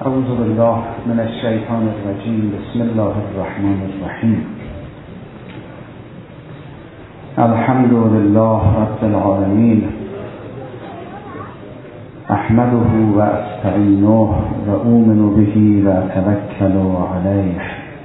اعوذ بالله من الشیطان الرجیم. بسم الله الرحمن الرحیم. الحمد لله رب العالمین. احمده و استعینه و اؤمن به و اتوکل علیه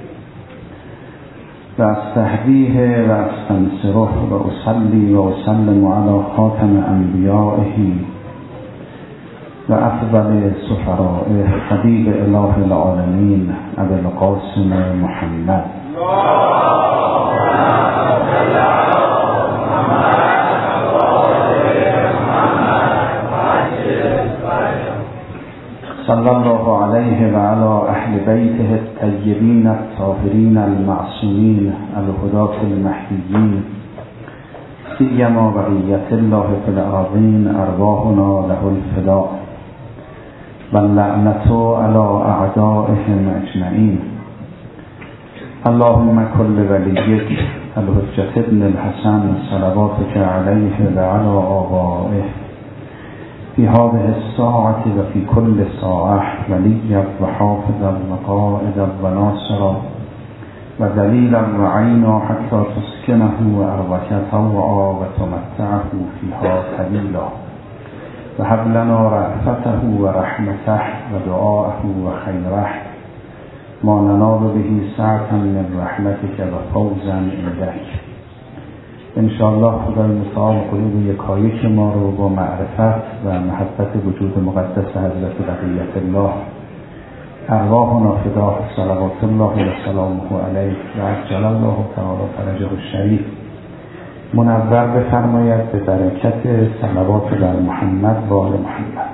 و استهدیه و استنصره و اصلی و اسلم علی خاتم انبیائه و افضل سفرائه حبیب اله العالمین ابی القاسم محمد صلی الله علیه و علی اهل بیته الطیبین الطاهرین المعصومین الهداة المهدیین سیما بقیة الله فی الارضین ارواحنا له الفداء واللعنة على اعدائهم اجمعین. اللهم كل وليك الحجة ابن الحسن صلواتك عليه وعلى آبائه في هذه الساعة وفي كل ساعة وليا وحافظا وقائدا وناصرا ودليلا وعينا حتى تسكنه وأرضك طوعا وتمتعه فيها قليلا وهب لنا رأفته ورحمته ودعاءه وخيره ما ننال به سعة من رحمتك وفوزا عندك. انشاءالله خدای متعال قلوب یکایک ما رو با معرفت و محبت وجود مقدس حضرت بقیت الله ارواحنا فداه صلوات الله و سلامه علیه و عجل الله تعالی فرجه الشریف منور بفرماید به برکت صلوات بر محمد و آل محمد.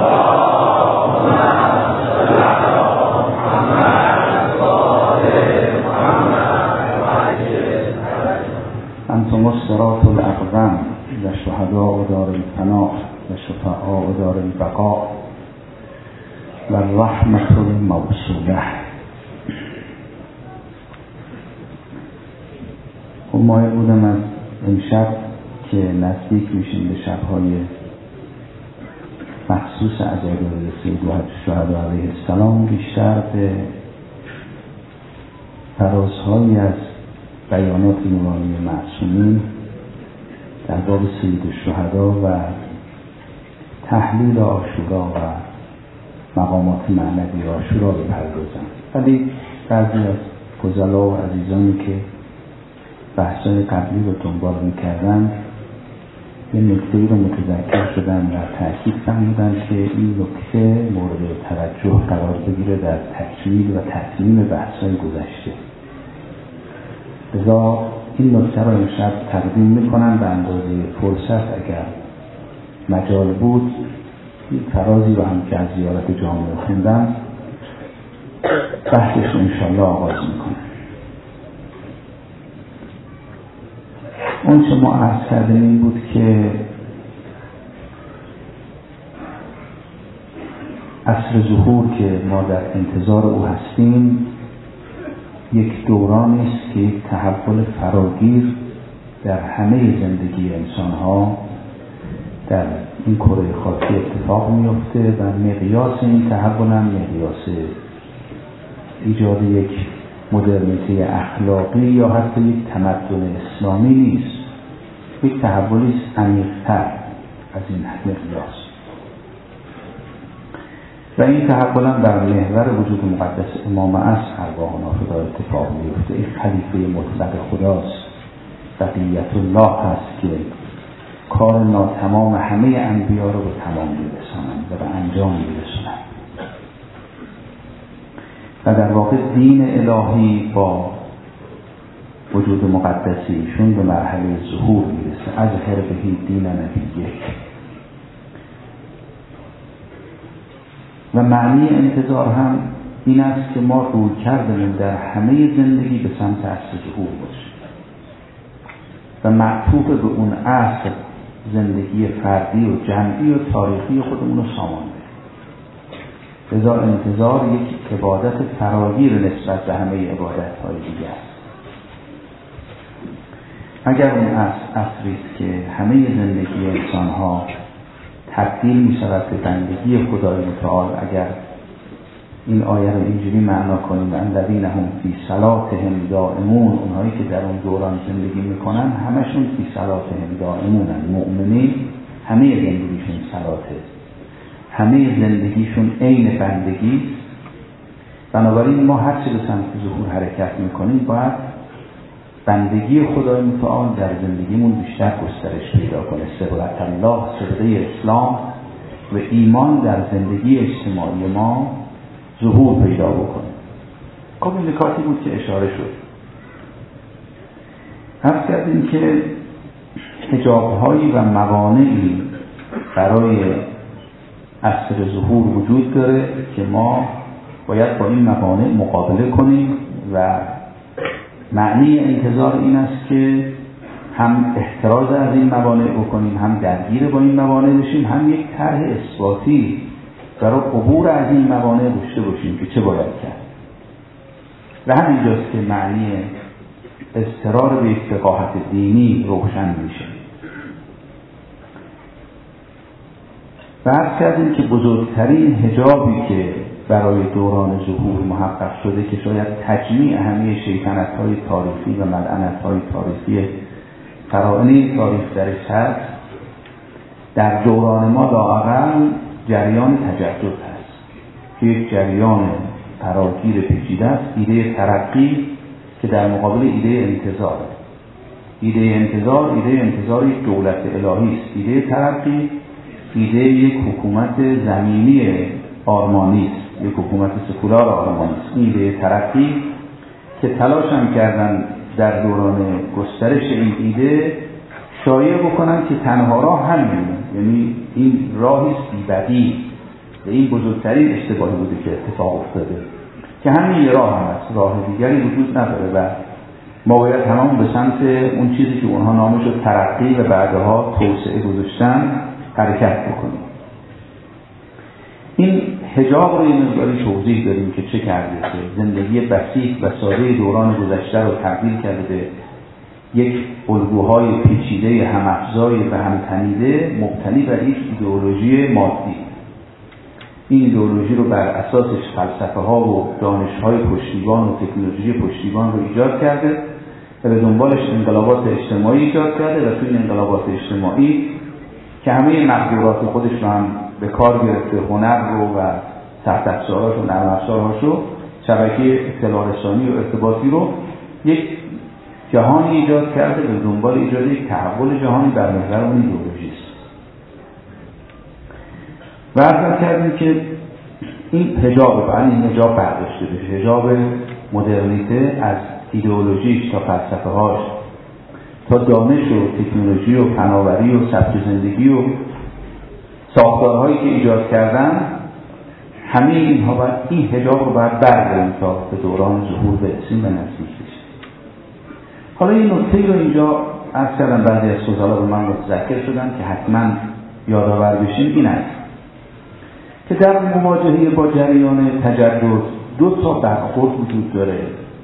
انتم الصراط الاقوم و شهداء دار الفناء و شفعاء دار البقاء و الرحمة الموصوله. خب مایل بودم از امشب که نزدیک میشیم به شبهای مخصوص عزاداری سید الشهداء علیه السلام بیشتر به فرازهایی از بیانات نورانی معصومین در باب سید الشهداء و تحلیل عاشورا و مقامات معنوی عاشورا بپردازم. ولی بعضی از فضلا و عزیزانی که بحث‌های قبلی رو دنبال می‌کردن یه نکته‌ای رو متذکر شدن و تأکید فرمودن که این نکته مورد توجه قرار بگیره در تکمیل و تتمیم بحث‌های گذشته. لذا این نکته رو امشب تقدیم می‌کنم به اندازه فرصت اگر مجال بود این فرازی رو هم که از زیارت جامعه خوندم بحثش انشاءالله آغاز می‌کنم. اون چه ما عرض کردیم این بود که عصر ظهور که ما در انتظار او هستیم یک دورانی است که یک تحول فراگیر در همه زندگی انسان‌ها در این کره خاکی اتفاق میفته و مقیاس این تحول هم مقیاس ایجاد یک مدرنیته اخلاقی یا حتی یک تمدن اسلامی نیست، یک تحولی است عمیق‌تر از این مقیاس و این تحول هم در محور وجود مقدس امام عصر ارواحنا فدای اتفاق میفته. این خلیفه مطلق خداست، بقیت الله هست که کار ناتمام همه انبیا رو به تمام میرسانند و به انجام میرسانند و در واقع دین الهی با وجود مقدسیشون به مرحله ظهور میرسه. از هر بهی دین نبیه و معنی انتظار هم این است که ما روی کردنیم در همه زندگی به سمت عصر ظهور باشه و معطوف به اون عصر زندگی فردی و جمعی و تاریخی خودمون رو سامان بده. لذا انتظار یک عبادت فراگیر نسبت به همه عبادت‌های دیگه است. اگر اون عصری است که همه زندگی انسان‌ها تبدیل می‌شود به بندگی خدای متعال، اگر این آیه رو اینجوری معنا کنیم الذین هم فی صلاتهم دائمون، اونهایی که در اون دوران زندگی میکنن همشون فی صلاتهم دائمونن. مؤمنین همه زندگیشون صلاته، همه زندگیشون عین بندگی. بنابراین ما هر چه به سمت ظهور حرکت میکنیم باید بندگی خدای متعال در زندگیمون بیشتر گسترش پیدا کنه. صبغت الله، صبغه اسلام و ایمان در زندگی اجتماعی ما ظهور پیدا بکنه. خب این نکاتی بود که اشاره شد. عرض کردیم که حجاب‌هایی و موانعی برای عصر ظهور وجود داره که ما باید با این موانع مقابله کنیم و معنی انتظار این است که هم احتراز از این موانع بکنیم، هم درگیر با این موانع بشیم، هم یک طرح اثباتی برای عبور از این موانع داشته باشیم که چه باید کرد. و همینجاست که معنی اضطرار به یک فقاهت دینی روشن میشه. و عرض کردیم که بزرگترین حجابی که برای دوران ظهور محقق شده که شاید تجمیع همه شیطنت‌های تاریخی و ملعنت‌های تاریخی فرائض تاریخ درش هست، در دوران ما لااقل جریان تجدد هست که یک جریان فراگیر پیچیده است. ایده ترقی که در مقابل ایده انتظار، ایده انتظار یک دولت الهی است. ایده ترقی ایده یک حکومت زمینی آرمانی است، یک حکومت سکولار آرمانی است. ایده ترقی که تلاش هم کردن در دوران گسترش این ایده شایع بکنن که تنها راه همین، یعنی این راهی است بی‌بدیل و این بزرگترین اشتباهی بوده که اتفاق افتاده که همین راه هم است، راه دیگری وجود نداره و ما باید هممون به سمت اون چیزی که اونها نامش رو ترقی و بعدها توسعه گذاشتن حرکت بکنیم. این حجاب رو یه مقداری توضیح داریم که چه کرده که زندگی بسیط و ساده دوران گذشته رو تبدیل کرده به یک الگوهای پیچیده هم‌افزای و هم‌تنیده مبتنی بر یک ایدئولوژی مادی. این ایدئولوژی رو بر اساسش فلسفه ها و دانش های پشتیبان و تکنولوژی پشتیبان رو ایجاد کرده و به دنبالش انقلابات اجتماعی ایجاد کرده و توی این انقلابات اجتماعی که همه مقدورات خودش رو هم به کار گرفته، هنر رو و سخت افزارهاش و نرم افزارهاش رو، شبکه اطلاع رسانی و ارتباطی رو، یک جهانی ایجاد کرده به دنبال ایجاد یک تحول جهانی بر محور اون ایدئولوژی است. و عرض کردیم که این حجاب این حجاب برداشته بشه، حجاب مدرنیته از ایدئولوژیش تا فلسفه هاش تا دانش و تکنولوژی و فناوری و سبک زندگی و ساختارهایی که ایجاد کردن، همه اینها باید این حجاب رو باید برداریم تا به دوران ظهور برسیم و نزدیک بشیم. حالا این نکته رو اینجا عرض کردم، بعضی از فضلا رو من متذکر شدن که حتما یادآور بشیم. این است که در مواجهه با جریان تجدد دو تا برخورد وجود داره.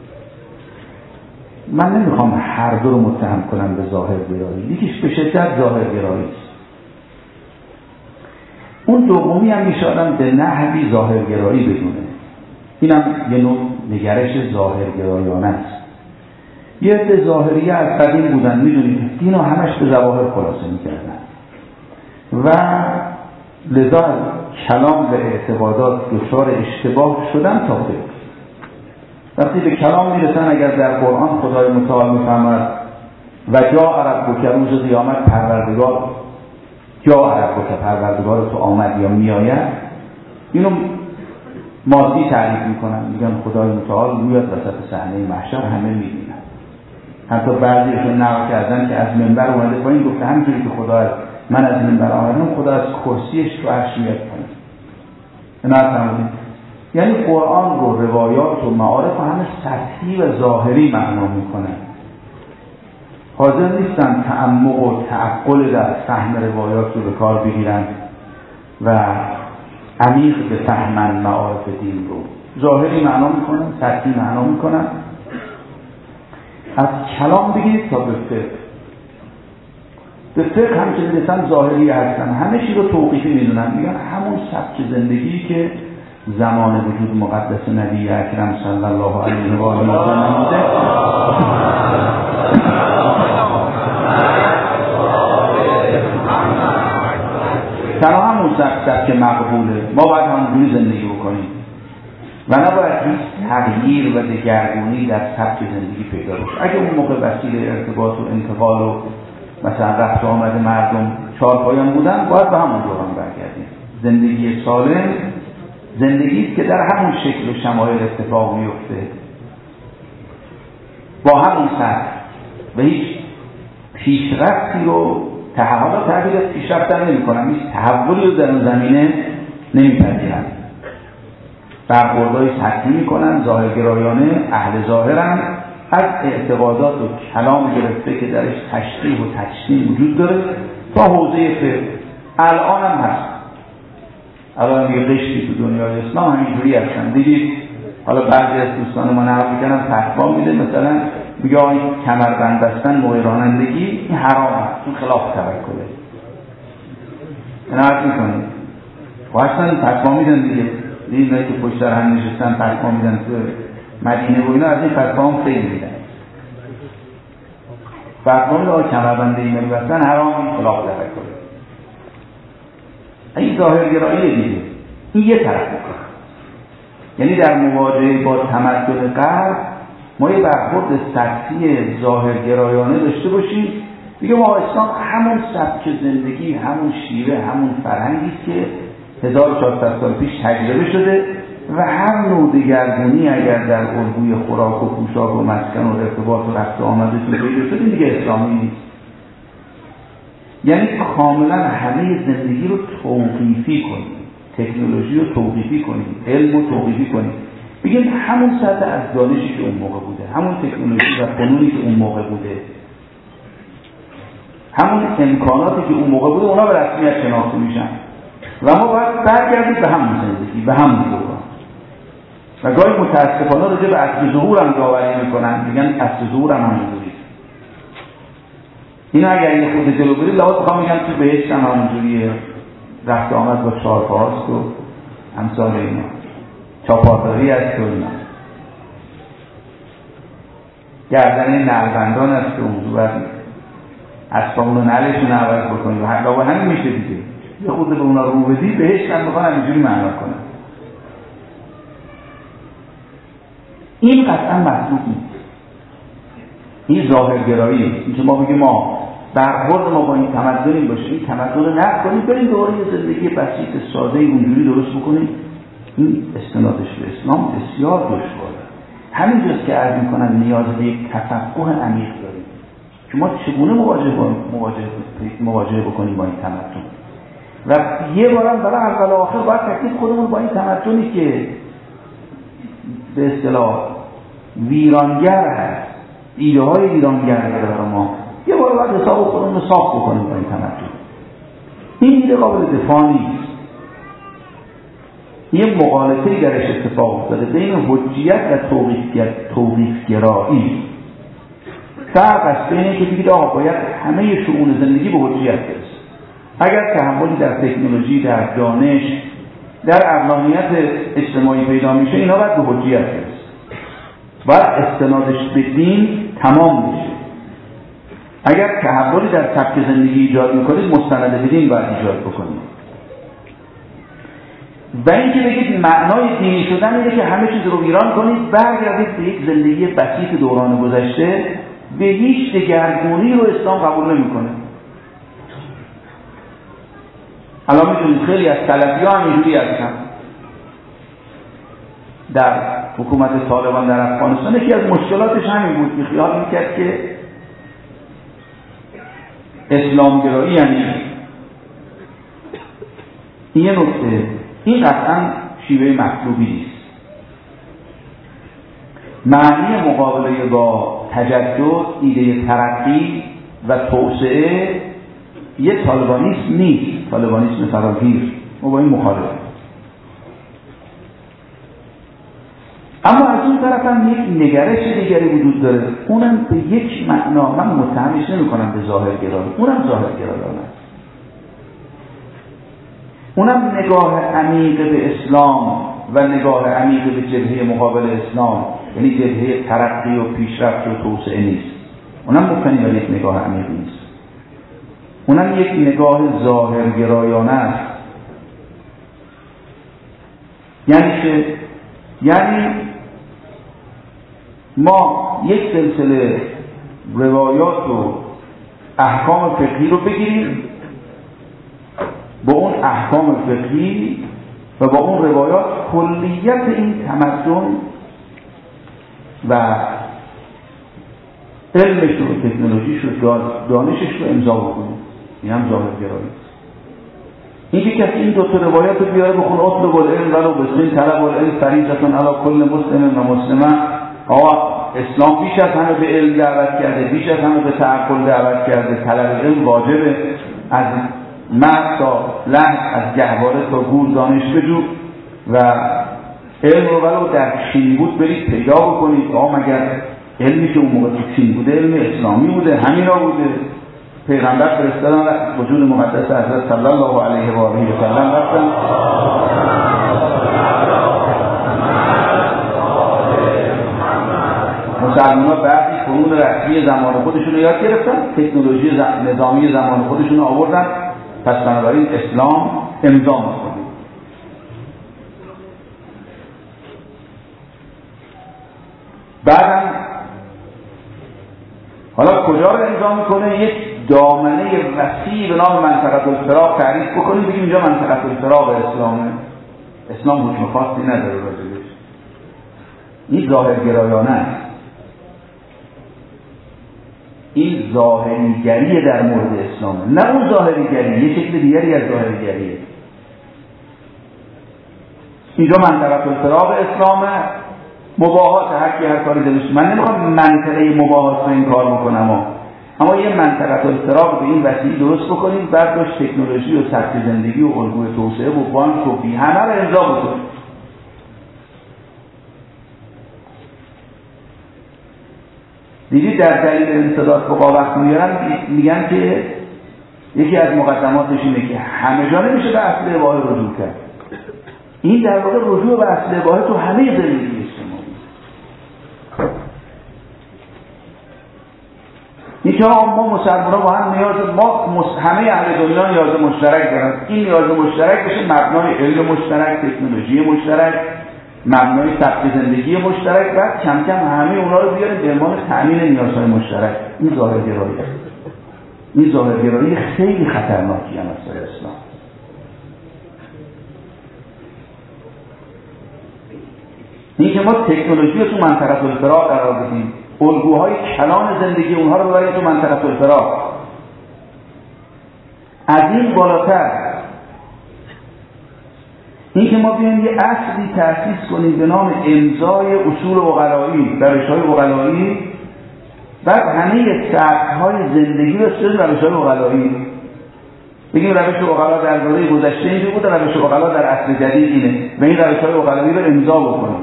من نمیخوام هر دو رو متهم کنم به ظاهرگرایی، یکیش به شدت ظاهرگرایی است، اون دومی هم میشه آدم به نحوی ظاهرگرایی بدونه. اینم یه نوع نگرش ظاهرگرایانه است. یه عده ظاهریه از قدیم بودن، میدونید دین رو همش به ظواهر خلاصه میکردن و لذا از کلام و اعتقادات دچار اشتباه شدن تا فکر. وقتی به کلام میرسن، اگر در قرآن خدای متعال میفرماید و جاء ربک روز قیامت پروردگار جاء ربک پروردگار تو آمد یا میآید، اینو مادی تعریف میکنن، میگن خدای متعال میاد وسط صحنه محشر، همه میبینن. حتی بعضیشون نقل کردن که از منبر اومده پایین گفته همینجوری که خدا من از منبر آمدم، خدا از کرسیش تو عرش میاد پایین. یعنی قرآن رو، روایات و معارف رو همه سطحی و ظاهری معنا میکنن، حاضر نیستن تعمق و تعقل در فهم روایات رو به کار بگیرن و عمیق به فهمن معارف دین رو. ظاهری معنا میکنن، سطحی معنا میکنن. از کلام بگیرید تا به فقه. به فقه همچنین ظاهری هستن، همه چی رو توقیفی میدونن، میگن همون سبک زندگی که زمان وجود مقدس نبی اکرم صلی الله علیه و آله و سلم تنها همون سبک مقبوله. ما باید همونجوری زندگی بکنیم و نباید هیچ تغییر و دگرگونی در سبک زندگی پیدا بشه. اگه اون موقع وسیله ارتباط و انتقال و مثلا رفت آمد مردم چهارپایان بودن، باید به همون دوران برگردیم. زندگی سالم زندگی که در همون شکل و شمایل اتفاق میفته، با همون سبک و هیچ پیشرفتی رو حالا تعبیر پیشرفت نمی کنم، هیچ تحولی رو در اون زمینه نمی‌پذیرن. برخوردهای سطحی میکنن، ظاهرگرایانه، اهل ظاهرن، از اعتقادات و کلام گرفته که درش تشریح و تجسیم وجود داره تا حوزه فقه. الان هم هست، الان یه قشری تو دنیای اسلام همینجوری هستن. دیدید حالا بعضی از دوستان ما نقل میکنن فتوا میده، مثلا میگه آقا این کمربند بستن موقع رانندگی این حرامه، این خلاف توکله. اینا عرض میکنید واسه فتوا میدن دیگه. دیدید که پشت سر هم نشستن فتوا میدن تو مدینه و اینا، از این فتوا هم خیلی میدن. فتوا میده آقا کمربند ایمانی بستن حرام، این خلاف توکله. این ظاهرگرایی دیگه. این یه طرف میکنه. یعنی در مواجهه با تمدن غرب ما یه برخورد سطحی ظاهرگرایانه داشته باشیم. دیگه ما اسلام همون سبک زندگی، همون شیوه، همون فرهنگی که 1400 سال پیش تجربه شده و هر نوع دگرگونی اگر در الگوی خوراک و پوشاک و مسکن و ارتباط و رفت و آمدتون پیدا شده دیگه اسلامی نیست. یعنی کاملا همه زندگی رو توقیفی کنیم، تکنولوژی رو توقیفی کنیم، علم رو توقیفی کنیم، بگیم همون سطح از دانشی که اون موقع بوده، همون تکنولوژی و فنونی که اون موقع بوده، همون امکاناتی که اون موقع بوده، اونا به رسمیت شناخته میشن و ما باید برگردیم به همون زندگی، به همون دوران. و گاهی متاسفانه راجع به اصل ظهور هم داوری میکنن، میگن اصل ظهور هم همونجوری. اینا اگر یه خود جلو برید لحاظ بخوام میگن تو بهشت هم همونجوریه، رفت آمد با چهارپاست و امثال اینا، چاپارداری هست و اینا، گردنه نلبندان هست که اون باید اسبامون رو نلشون عوض بکنیم و حقا همین میشه دیگه. یه خود به اونا رو بدی بهشت هم بخوان همینجوری معنا کنن. این قطعا مطلوب نیست. این ظاهرگرایی، این که ما بگیم ما برخورد ما با این تمدنی باشه، این تمدن رو نقد کنیم، بریم دوباره یه زندگی بسیط ساده اونجوری درست بکنیم، این استنادش به اسلام بسیار دشواره. همینجاست که عرض میکنم نیاز به یک تفقه عمیق داریم که ما چگونه مواجهه بکنیم با این تمدن و یه بارم برای اول آخر باید تکلیف خودمون با این تمدنی که به اصطلاح ویرانگر هست، ایده های ویرانگر داره ما، یه بار باید حساب خودمون رو صاف بکنیم با این تمدن. این ایده قابل دفاع نیست. یه مغالطه‌ای درش اتفاق افتاده بین حجیت و توقیف‌گرایی. فرق است بین اینکه بگید آقا باید همه شؤون زندگی به حجیت برسه. اگر تحولی در تکنولوژی، در دانش، در عقلانیت اجتماعی پیدا میشه، اینا باید به حجیت برسه. باید استنادش به دین تمام میشه. اگر تحولی در سبک زندگی ایجاد میکنید، مستند به دین باید ایجاد بکنید. و اینکه بگید معنای دینی شدن اینه که همه چیز رو ویران کنید، برگردید به یک زندگی بسیط دوران گذشته، به هیچ دگرگونی رو اسلام قبول نمیکنه. الان میدونید خیلی از سلفی‌ها اینجوری هستن. در حکومت طالبان در افغانستان یکی از مشکلاتش همین بود که خیال میکرد که اسلامگرایی یعنی این نکته، این قطعا شیوه مطلوبی نیست. معنی مقابله با تجدد، ایده ترقی و توسعه یه طالبانیسم نیست، طالبانیسم فراگیر. ما با این مخالفیم. اما از اون طرف هم یک نگرش دیگری وجود داره، اونم به یک معنا، من متهمش نمی کنم به ظاهرگرایی، اونم ظاهرگرایانه است. اونم نگاه عمیق به اسلام و نگاه عمیق به جبهه مقابل اسلام، یعنی جبهه ترقی و پیشرفت و توسعه نیست. اونم ممکنه ولی یک نگاه عمیق نیست. اونم یک نگاه ظاهرگرایانه است. یعنی ما یک سلسله روایات و احکام فقهی رو بگیریم، با اون احکام فقهی و با اون روایات کلیت این تمدن و علمش رو، تکنولوژیش رو، دانشش رو امضا بکنیم. این هم ظاهرگرایی است. اینکه کسی این دو تا روایت رو بیاره بخونه اطلب العلم ولو بسین طلب العلم فریضة علی کل مسلم و مسلمه، اسلام بیش از همه به علم دعوت کرده، بیش از همه به تعقل دعوت کرده. طلب علم واجبه، از مرد تا لحظ، از گهواره تا گور دانش بجو و علم رو ولو در چین بود برید پیدا بکنید. مگر علمی که اون موقع تو چین بوده علم اسلامی بوده، همینا بوده. پیغمبر فرستادن وجود مقدس حضرت صلی الله علیه و آله و سلم رفتن مسلمان‌ها بعدی فنون رسمی زمان خودشون رو یاد گرفتن، تکنولوژی نظامی زمان خودشون رو آوردن، پس بنابراین اسلام امضا می‌کنه. بعدم حالا کجا رو امضا می‌کنه؟ یک دامنه وسیع به نام منطقه الفراق تعریف بکنیم، بگیم اینجا منطقه الفراق اسلامه. اسلام حکم خاصی نداره راجبش. این ظاهرگرایانه است. این ظاهریگری در مورد اسلامه، نه اون ظاهریگری، یه شکل دیگری از ظاهریگریه. اینجا منطقه الفراق اسلامه، مباحات هر کاری دلش. من نمیخوام منطقه مباحات رو این کار بکنم، اما یه منطقه الفراق به این وسیله درست بکنیم، بعد باش تکنولوژی و سبک زندگی و الگوی توسعه و بانک و بی همه رو امضا بکنیم. دیدید در دلیل انسداد فقها وقت میگن که یکی از مقدماتش اینه که همه جا نمیشه به اصل اباحه رجوع کرد. این در واقع رجوع به اصل اباحه تو همه زندگی اجتماعی. این که ما مسلمان‌ها با هم نیاز، ما همه اهل دنیا نیاز مشترک دارن. این نیاز مشترک بشه مبنای علم مشترک، تکنولوژی مشترک، مبنای سبک زندگی مشترک، بعد کم کم همه اونا رو بیاریم به عنوان تامین نیازهای مشترک. این ظاهرگرایی است. این ظاهرگرایی خیلی خطرناکی هم است در اسلام. این که ما تکنولوژی رو تو منطقه الفراق قرار بدیم، الگوهای کلان زندگی اونها رو ببریم تو منطقه الفراق. از این بالاتر این که ما بیایم یه اصلی تأسیس کنیم به نام امضای اصول عقلایی، روش‌های عقلایی، بعد همه سبک‌های زندگی رو بسازیم روش‌های عقلایی. بگیم روش عقلا در دوره گذشته اینجوری بود، روش عقلا در عصر جدید اینه و این روش‌های عقلایی رو امضا بکنیم.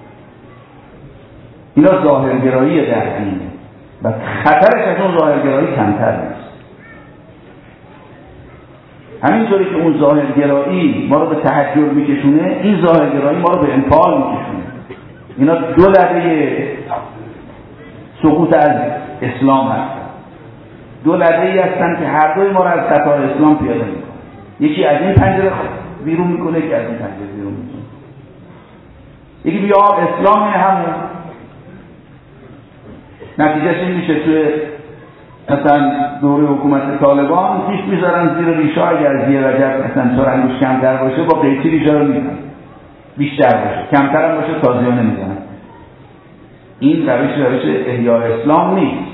اینا ظاهرگرایی در دینه و خطرش از اون ظاهرگرایی کمتر نیست. همینطوری که اون ظاهرگرایی ما رو به تحجر میکشونه، این ظاهرگرایی ما رو به انفعال میکشونه. اینا دو لبه سقوط از اسلام هستن، دو لبه‌ای هستن که هر دوی ما رو از قطار اسلام پیاده میکنه. یکی از این پنجره بیرون میکنه، یکی از این پنجره بیرون میکنه. یکی بیا اسلام همون نتیجهش این میشه توی مثلا دوره حکومت طالبان پیش میذارن زیر ریشه اگر زیر رجب مثلا چهار انگوش کمتر باشه با قیچی ریشه رو میزنن، بیشتر باشه کمتر هم باشه تازیانه میزنن. این روش احیاء اسلام نیست.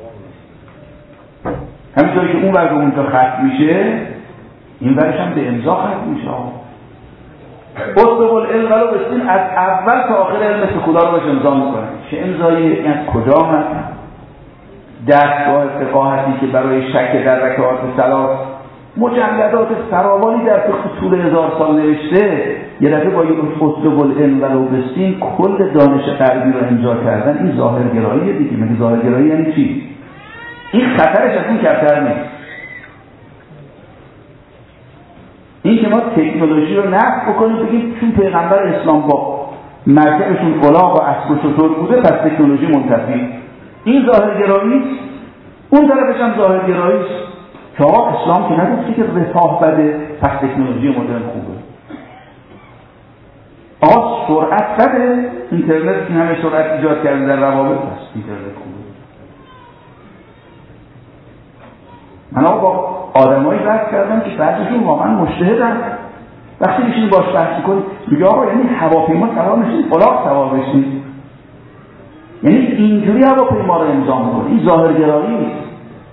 همینطوری که اون ور به اونجا ختم میشه این ورش هم به امضا ختم میشه. اطلب العلم ولو بسین، از اول تا آخر علم سکولار رو بهش امضا میکنن. چه امضایی؟ از کجا آمد؟ دستگاه فقاهتی که برای شک در رکعات صلات مجلدات فراوانی در فقه طول 1000 سال نوشته، یه دفعه با یک اطلب العلم ولو بسین کل دانش غربی رو امضا کردن. این ظاهرگراییه دیگه. مگه ظاهرگرایی یعنی چی؟ این خطرش از این کمتر نیست. این که ما تکنولوژی رو نقد بکنیم بگیم چون پیغمبر اسلام با مرکبشون الاغ و اسب و شتر بوده پس تکنولوژی منتفی، این ظاهرگرایی است. اون طرفش هم ظاهرگرایی است که آقا اسلام که نگفته که رفاه بده پس تکنولوژی مدرن خوبه. آقا سرعت بده، اینترنت این همه سرعت ایجاد کرده در روابط پس اینترنت خوبه. من آقا با آدمایی بحث کردم که بعضیشون واقعا مجتهدن، وقتی بشین باش بحث کنی میگه آقا یعنی هواپیما سوار میشین الاغ سوار بشین، یعنی اینجوری هواپیما رو امضا میکنه. این ظاهرگرایی نیست.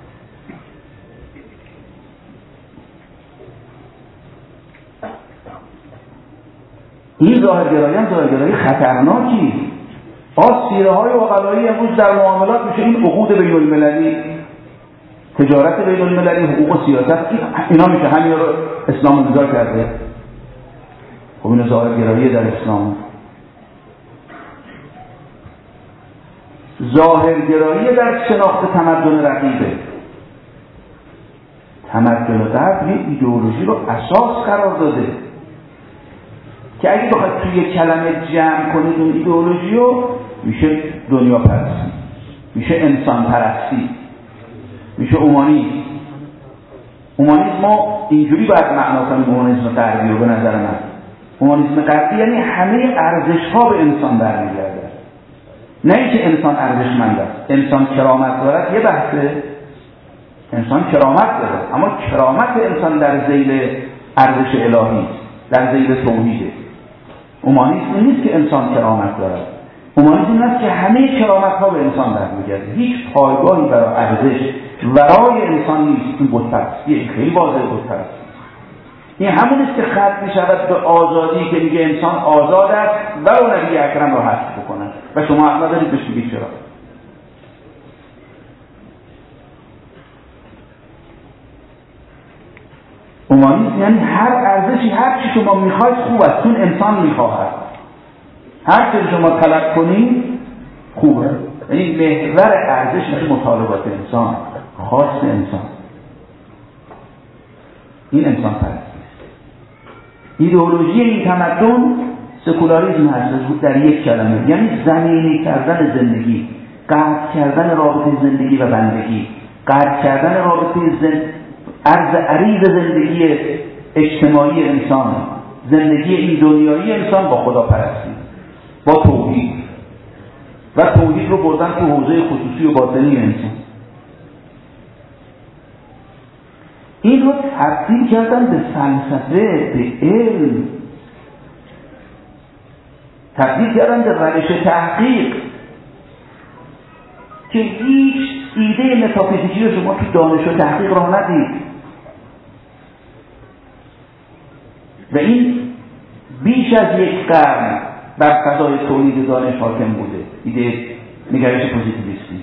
این ظاهرگرایی هم ظاهرگرایی خطرناکی. سیره های عقلایی امروز در معاملات میشه این عقود بین المللی، تجارت بین المللی، حقوق و سیاست، اینا میشه همین رو اسلام امضا کرده. خب این ظاهرگرایی در اسلام. ظاهرگرایی در شناخت تمدن رقیبه. تمدن غرب یه ایدئولوژی رو اساس قرار داده که اگه بخواید توی کلمه جمع کنید اون ایدئولوژی رو میشه دنیا پرستی، میشه انسان پرستی، میشه اومانیسم. اومانیسم ما اینجوری باید معنا کنیم اومانیسم غربی رو. به نظر من اومانیسم غربی یعنی همه ارزش ها به انسان برمیگرده، نه اینکه انسان ارزشمند است، انسان کرامت دارد. یه بحثه انسان کرامت داره، اما کرامت انسان در ذیل ارزش الهی، در ذیل توحیده. اومانیسم نیست که انسان کرامت دارد، اومانیسم این است که همه کرامت ها به انسان برمیگرده، هیچ پایگاهی برای ارزش ورای انسان نیست. این بت‌پرستی خیلی واضحه. بت‌پرستی این همون است که ختم می‌شود به آزادی که میگه انسان آزاد است و اون نبی اکرم را حذف بکنه و شما حق ندارید بهش بگید چرا. اومانیسم یعنی هر ارزشی، هر چی شما میخواید خوب است، چون انسان میخواهد. هر چی شما طلب کنید خوبه. یعنی محور ارزش میشه مطالبات انسان، خاص انسان. این انسان پرستی. ایدئولوژی این تمدن سکولاریسم هست در یک کلمه، یعنی زمینی کردن زندگی، قطع کردن رابطه زندگی و بندگی، قطع کردن رابطه عرض عریض زندگی اجتماعی انسان، زندگی این دنیایی انسان با خدا پرستی، با توحید، و توحید رو بردن تو حوزه خصوصی و باطنی انسان. این رو تبدیل کردن به فلسفه، به علم، تبدیل کردن به روش تحقیق که هیچ ایده متافیزیکی رو شما تو دانش و تحقیق راه ندید. و این بیش از یک قرن بر فضای تولید دانش حاکم بوده، ایده نگرش پوزیتیویستی.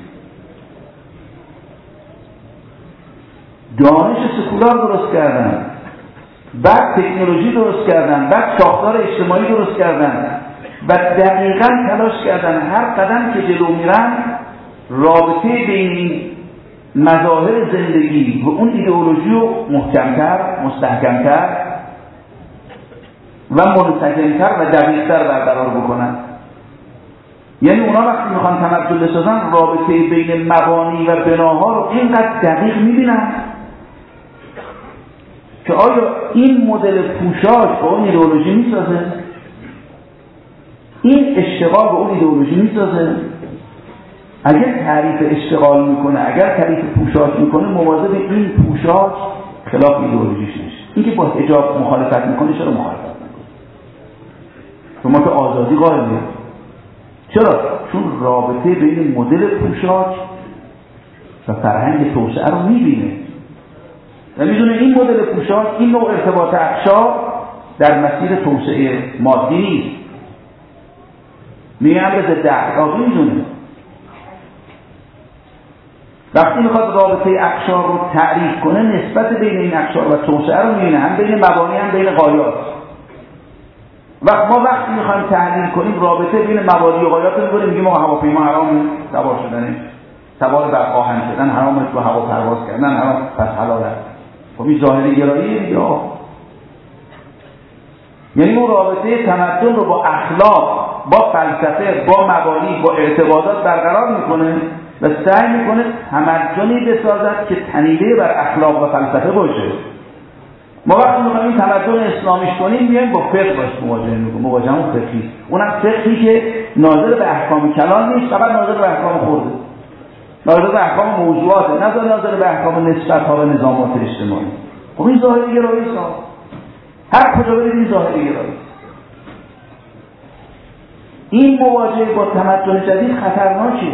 دانش سکولار درست کردن، بعد تکنولوژی درست کردن، بعد ساختار اجتماعی درست کردن و دقیقاً تلاش کردن هر قدم که جلو میرن رابطه بین این مظاهر زندگی و اون ایدئولوژی رو محکمتر، مستحکمتر و منسجمتر و دقیقتر برقرار بکنن. یعنی اونا وقتی میخوان تمدن بسازن رابطه بین مبانی و بناها رو اینقدر دقیق میبینن که آیا این مدل پوشاک با اون ایدئولوژی میسازه؟ این اشتغال به اون ایدئولوژی میسازه؟ اگر تعریف اشتغال میکنه، اگر تعریف پوشاک میکنه، مواظب این پوشاک خلاف ایدئولوژیش نشه. این که با حجاب مخالفت میکنه، چرا مخالفت میکنه؟ شما که آزادی قائله. چرا؟ چون رابطه بین مدل پوشاک و فرهنگ توسعه رو میبینه و میدونه این مدل پوشاک، این نوع ارتباط افشار در مسیر توسعه مادی نیست. میگه امر ضد اخلاقی میدونه. وقتی میخواد رابطه اقشار رو تعریف کنه، نسبت بین این اقشار و توسعه رو میبینه، هم بین مبانی هم بین غایات. ما وقتی میخوایم تحلیل کنیم رابطه بین مبانی و غایات رو میگیم، میگیم هواپیما حرامه، سوار شدنه، سوار بر آهن شدن حرامه، تو هوا پرواز کردن حرام، پس حلاله. خب این ظاهری گراییه دیگه. یعنی اون رابطه تمدن رو با اخلاق، با فلسفه، با مبانی، با اعتقادات برقرار میکنه و سعی میکنه تمدنی بسازد که تنیده بر اخلاق و فلسفه باشه. ما وقتی میخوایم این تمدن اسلامیش کنیم میایم با فقه باش مواجهه میکنیم، مواجهه اون فقهی، اونم فقهی که ناظر به احکام کلام نیست، فقط ناظر به احکام خورده، ناظر به احکام موضوعات، ناظر به احکام نسبت ها و نظامات اجتماعی. خب این ظاهری گرایی است. هر کجا برید این ظاهری گرایی است. این مواجهه با تمدن جدید خطرناکه.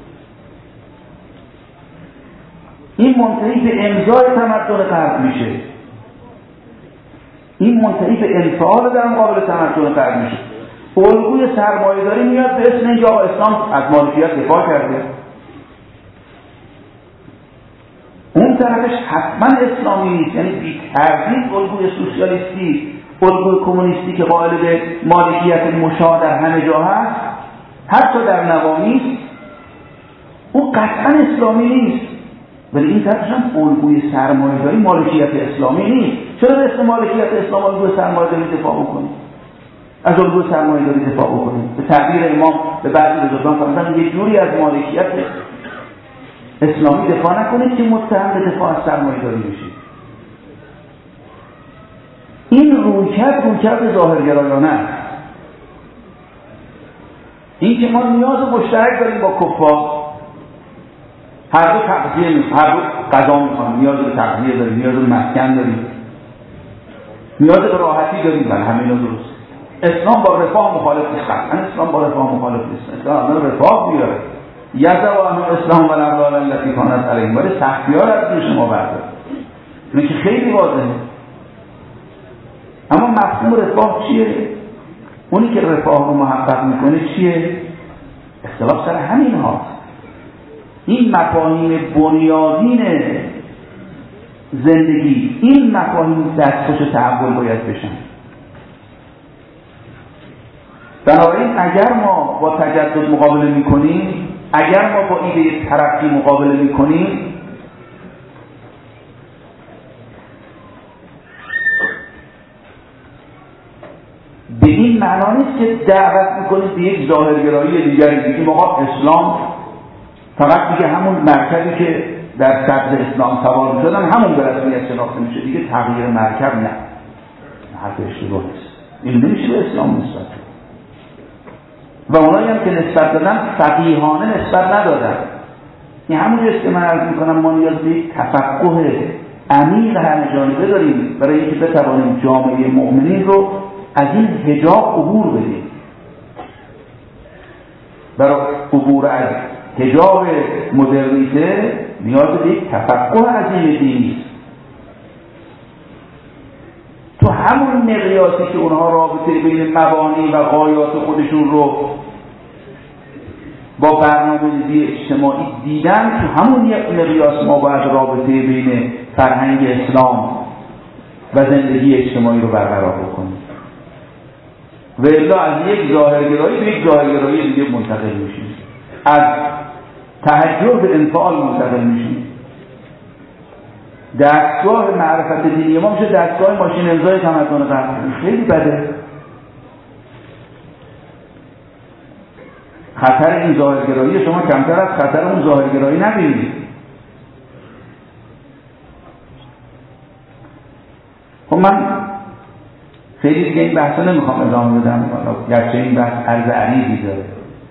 این منتهی به امضای تمدن غرب میشه. این منتهی به انفعال در مقابل تمدن غرب میشه. الگوی سرمایه‌داری میاد به اسم اینکه آقا اسلام از مالکیت دفاع کرده. اون طرفش حتما اسلامی نیست، یعنی بی تردید الگوی سوسیالیستی، الگوی کمونیستی که قائل به مالکیت مشاع در همه جا هست، حتی در نوامیس، اون قطعا اسلامی نیست. ولی این طرفش هم الگوی سرمایه‌داری مالکیت اسلامی نیست. چرا به اسم مالکیت اسلام الگوی سرمایه‌داری دفاع بکنیم؟ از الگوی سرمایه‌داری دفاع بکنیم. به تعبیر امام به بعضی بزرگان فرمودن یک جوری از مالکیت اسلامی دفاع نکنید که متهم به دفاع از سرمایه‌داری بشید. این رویکرد ظاهرگرایانه است. این که ما نیاز مشترک داریم با کفار، هر دو تغذیه می‌خوام، هر دو غذا می‌خوام، نیاز به تغذیه داریم، نیاز به مسکن داریم، نیاز به راحتی داریم، بله همه اینا درست. اسلام با رفاه مخالف نیست، قطعاً اسلام با رفاه مخالف نیست. اسلام رفاه میاره. یذو عن الاسلام و الاغلال التي كانت علیهم، ولی سختی‌ها از روی شما برداره. اینه که خیلی واضحه. اما مفهوم رفاه چیه؟ اونی که رفاه رو محقق میکنه چیه؟ اختلاف سر همین هاست. این مفاهیم بنیادین زندگی، این مفاهیم دستخوش تحول باید بشن. بنابراین اگر ما با تجدد مقابله میکنیم، اگر ما با ایده ترقی مقابله میکنیم، به این معنا نیست که دعوت میکنید به یک ظاهرگرایی دیگری. بگیم آقا اسلام فقط دیگه همون مرکبی که در صدر اسلام سوار میشدن همون به رسمیت شناخته میشه، دیگه تغییر مرکب نه. حرف اشتباه نیست. این نمیشه به اسلام نسبت. و اونایی هم که نسبت دادن فقیهانه نسبت ندادن. این همونجاست که من عرض میکنم ما نیاز به یک تفقه عمیق همه جانبه داریم برای اینکه بتوانیم جامعه مؤمنین رو از این حجاب عبور بدیم. برای عبور از حجاب مدرنیته نیاز به یک تفقه عظیم دینی است. تو همون مقیاسی که اونها رابطه بین مبانی و غایات خودشون رو با برنامه‌ریزی اجتماعی دیدن، تو همون مقیاس ما باید رابطه بین فرهنگ اسلام و زندگی اجتماعی رو برقرار بکنیم. و الا از یک ظاهرگرایی به یک ظاهرگرایی دیگه منتقل میشیم، از تحجر به انفعال منتقل میشیم. دستگاه معرفت دینی ما میشه دستگاه ماشین امضای تمدن غرب. خیلی بده. خطر این ظاهرگرایی شما کمتر از خطر اون ظاهرگرایی نبینید. خب من خیلی دیگه این بحثا نمیخوام ادامه بدم، گرچه این بحث عرض عریضی داره.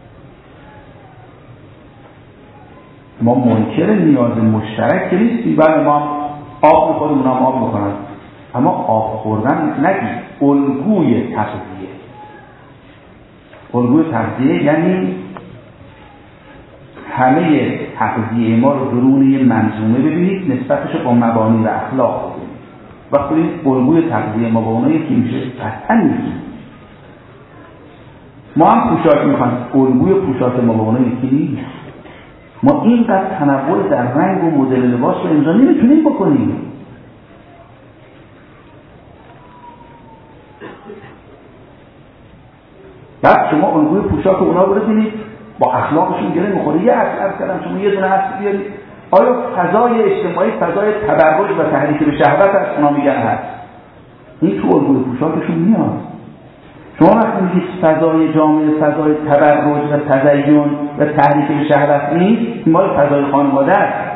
ما منکر نیاز مشترک نیستیم، بله ما آب میخوریم، اونا هم آب میخورن، اما آب خوردن نگید. الگوی تغذیه، الگوی تغذیه یعنی همه تغذیه ما رو درون یه منظومه ببینید، نسبتش با مبانی و اخلاق ببینید. وقتی این الگوی تغذیه ما با اونها یکی میشه، قطعا نیست. ما هم پوشاک میخوایم، الگوی پوشاک ما با اونها یکی نیست. ما اینقدر تنوع در رنگ و مدل لباس رو امضا نمیتونیم بکنیم. بعد شما الگوی پوشاک اونا رو ببینید، با اخلاقشون گره میخوره. یه اصل کردم شما یه دونه اصل بیارید، آیا فضای اجتماعی فضای تبرج و تحریک به شهوت هست؟ اونا میگن هست. این تو الگوی پوشاکشون میاد. شما وقتی میگید فضای جامعه فضای تبرج و تزین و تحریک به شهوت نیست، این مال فضای خانواده است،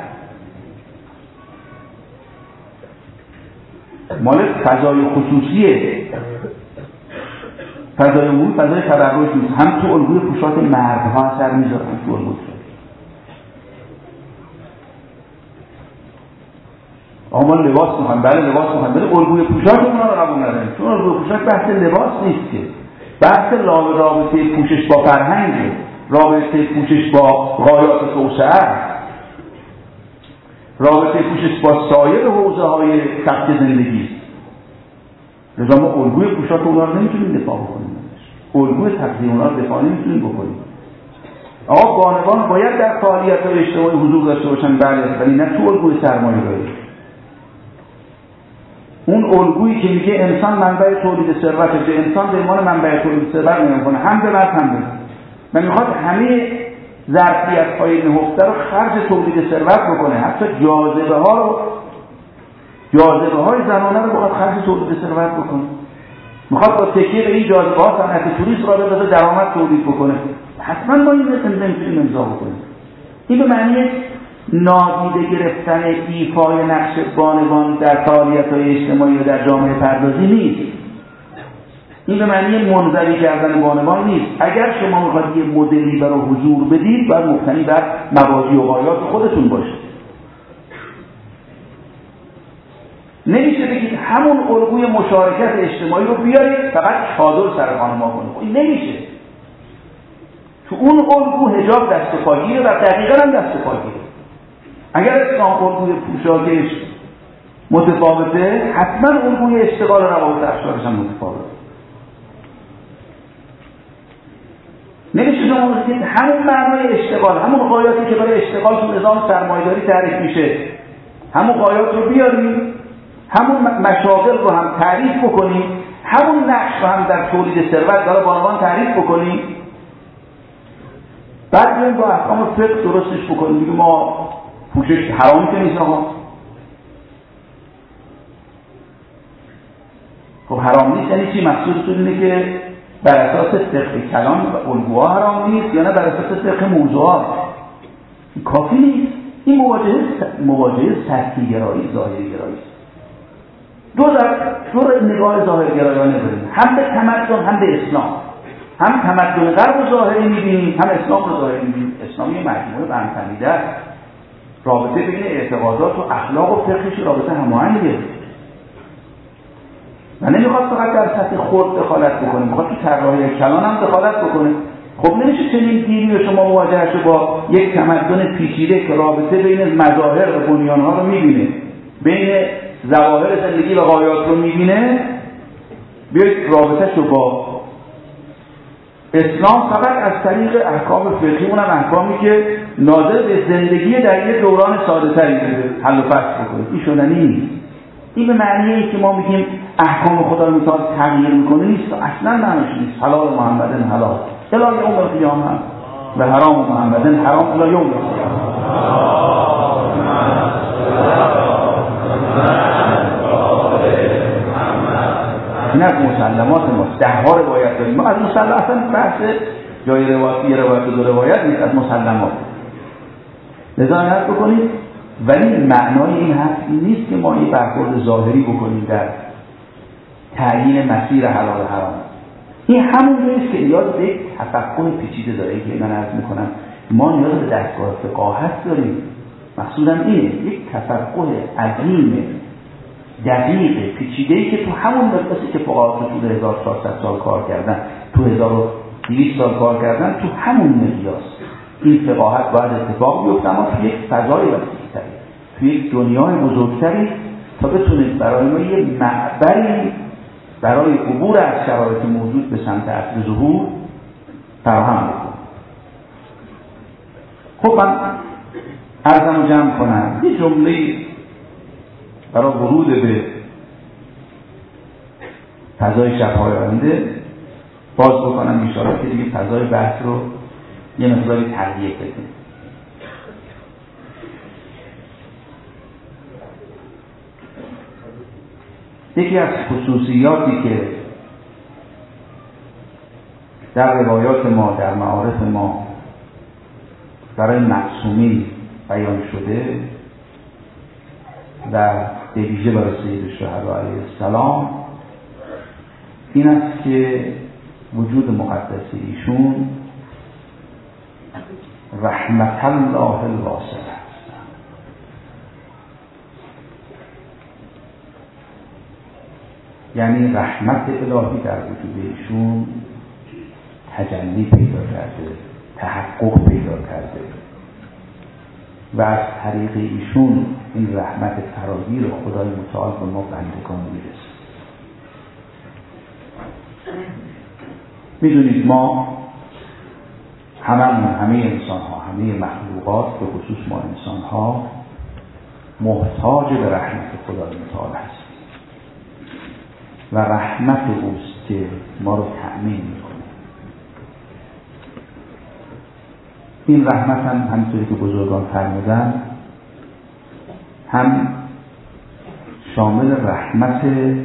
مال فضای خصوصیه. فضای عمومی فضای تبرج نیست. هم تو الگوی پوشاک مردها اثر میذاره، هم تو الگوی ما لباس میخوایم، بله لباس میخوایم، ولی الگوی پوشاک اونا رو قبول نداریم، چون الگوی پوشاک بحث لباس نیست که، بحث رابطه پوشش با فرهنگه، رابطه پوشش با غایات توسعه، رابطه پوشش با سایر حوزه‌های سبک زندگی. لذا ما الگوی پوشاک اونا رو نمیتونیم دفاع بکنیم، الگوی تغذیه اونا رو دفاع نمیتونیم بکنیم. آقا بانوان باید در فعالیت‌های اجتماعی حضور داشته باشن، بله، ولی نه تو الگوی سرمایه‌داری. اون الگویی که میگه انسان منبع تولید ثروته، به انسان به عنوان منبع تولید ثروت نمی‌کنه، هم به مرد هم به من میخواد همه ظرفیت‌های نهفته رو خرج تولید ثروت بکنه، حتی جاذبه‌های زنانه رو بخواد خرج تولید ثروت بکنه، میخواد با تکیه به این جاذبه‌ها صنعت توریسم را بذاره درآمد تولید بکنه. حتما ما این نمیتونیم امضا بکنیم. این به معنی نادیده گرفتن ایفای نقش بانوان در فعالیت‌های اجتماعی و در جامعه پردازی نیست. این به معنی منزوی کردن بانوان نیست. اگر شما میخواید یه مدلی برای حضور بدید، باید مبتنی بر مبادی و غایات خودتون باشه. نمیشه بگید همون الگوی مشارکت اجتماعی رو بیارید فقط چادر سر خانم‌ها کنید. این نمیشه. تو اون الگو حجاب دست پاگیره و دقیقاً هم دست پاگیره. اگر اسلام الگوی پوشاکش متفاوته، حتما الگوی اشتغال روابط افشارش هم متفاوته. نمیشه شما بگید همون معنای اشتغال، همون غایاتی که برای اشتغال تو نظام سرمایه‌داری تعریف میشه، همون غایات رو بیاریم، همون مشاغل رو هم تعریف بکنیم، همون نقش رو هم در تولید ثروت برای بانوان تعریف بکنیم، بعد بیایم با احکام فقه درستش بکنیم. بگیم ما پوشش حرام که نیست. آقا خب حرام نیست یعنی چی؟ مقصودتون اینه که بر اساس فقه کلام و الگوها حرام نیست یا نه بر اساس فقه موضوعات؟ این کافی نیست. این مواجهه سطحی گرایی، ظاهری گرایی است. دو نگاه ظاهرگرایانه داریم، هم به تمدن هم به اسلام. هم تمدن غرب ظاهری می‌بینیم، هم اسلام رو ظاهری می‌بینیم. اسلام یه مجموعه بندپنیده است. رابطه بین اعتقادات و اخلاق و فقهش رابطه هماهنگه. و نمیخواد فقط در سطح خرد دخالت بکنه، میخواد تو طراحی کلان هم دخالت بکنه. خب نمیشه چنین دیری شما مواجه شو با یک تمدن پیچیده که رابطه بین مظاهر و بنیان‌ها رو می‌بینه، بین ظواهر زندگی و غایات رو می‌بینه، بیاید رابطه‌شو با اسلام فقط از طریق احکام فقهی، اونم احکامی که ناظر به زندگی در یک دوران ساده‌تری حل و فصل بکنه، این شدنی نیست. این به معنیه که ما میگیم احکام خدا رو میتونه تغییر میکنه نیست، اصلا معنیش نیست. حلال محمدن حلال الی یوم القیامه و حرام محمدن حرام الی یوم القیامه. این از مسلمات ماست. ده ها روایت داریم. ما از مسلمات اصلا بحث جای روایت، یه روایت و دو روایت نیست، از مسلمات. لذا نهایت بکنید. ولی معنای این حرف نیست که ما این برخورد ظاهری بکنیم در تعیین مسیر حلال و حرام. این همون نیست که نیاز به یک تفکر پیچیده داره که من عرض میکنم. ما نیاز به دستگاه فقاهت داریم. مقصودم اینه، یک تفکر عظیم دقیق پیچیده‌ای که تو همون مدرسه که فقها تو 1400 سال کار کردن، تو 1200 سال کار کردن، تو همون مقیاس این فقاهت باید اتفاق بیفته، اما تو یک فضای وسیع‌تری، تو یک دنیای بزرگتری، تا بتونه برای ما یه معبری برای عبور از شرایط موجود به سمت اصل ظهور فراهم بکنه. خب من عرضم رو جمع کنم، یه جمله برای ورود به فضای شب‌های آینده باز بکنم انشاءالله که دیگه فضای بحث رو یه مقداری تغییر بدیم. یکی از خصوصیاتی که در روایات ما، در معارف ما برای معصومین بیان شده و به ویژه برای سید الشهدا علیه السلام این است که وجود مقدس ایشون رحمت الله الواسعه است. یعنی رحمت الهی در وجود ایشون تجلی پیدا کرده، تحقق پیدا کرده و از طریق ایشون این رحمت فراگیر خدای متعال به ما بندگان میرسه. میدونید ما همه انسان ها، همه مخلوقات به خصوص ما انسان ها محتاج به رحمت خدای متعال هستیم و رحمت اوست که ما رو تأمین میکنه. این رحمت هم همینطوری که بزرگان فرمودن هم شامل رحمت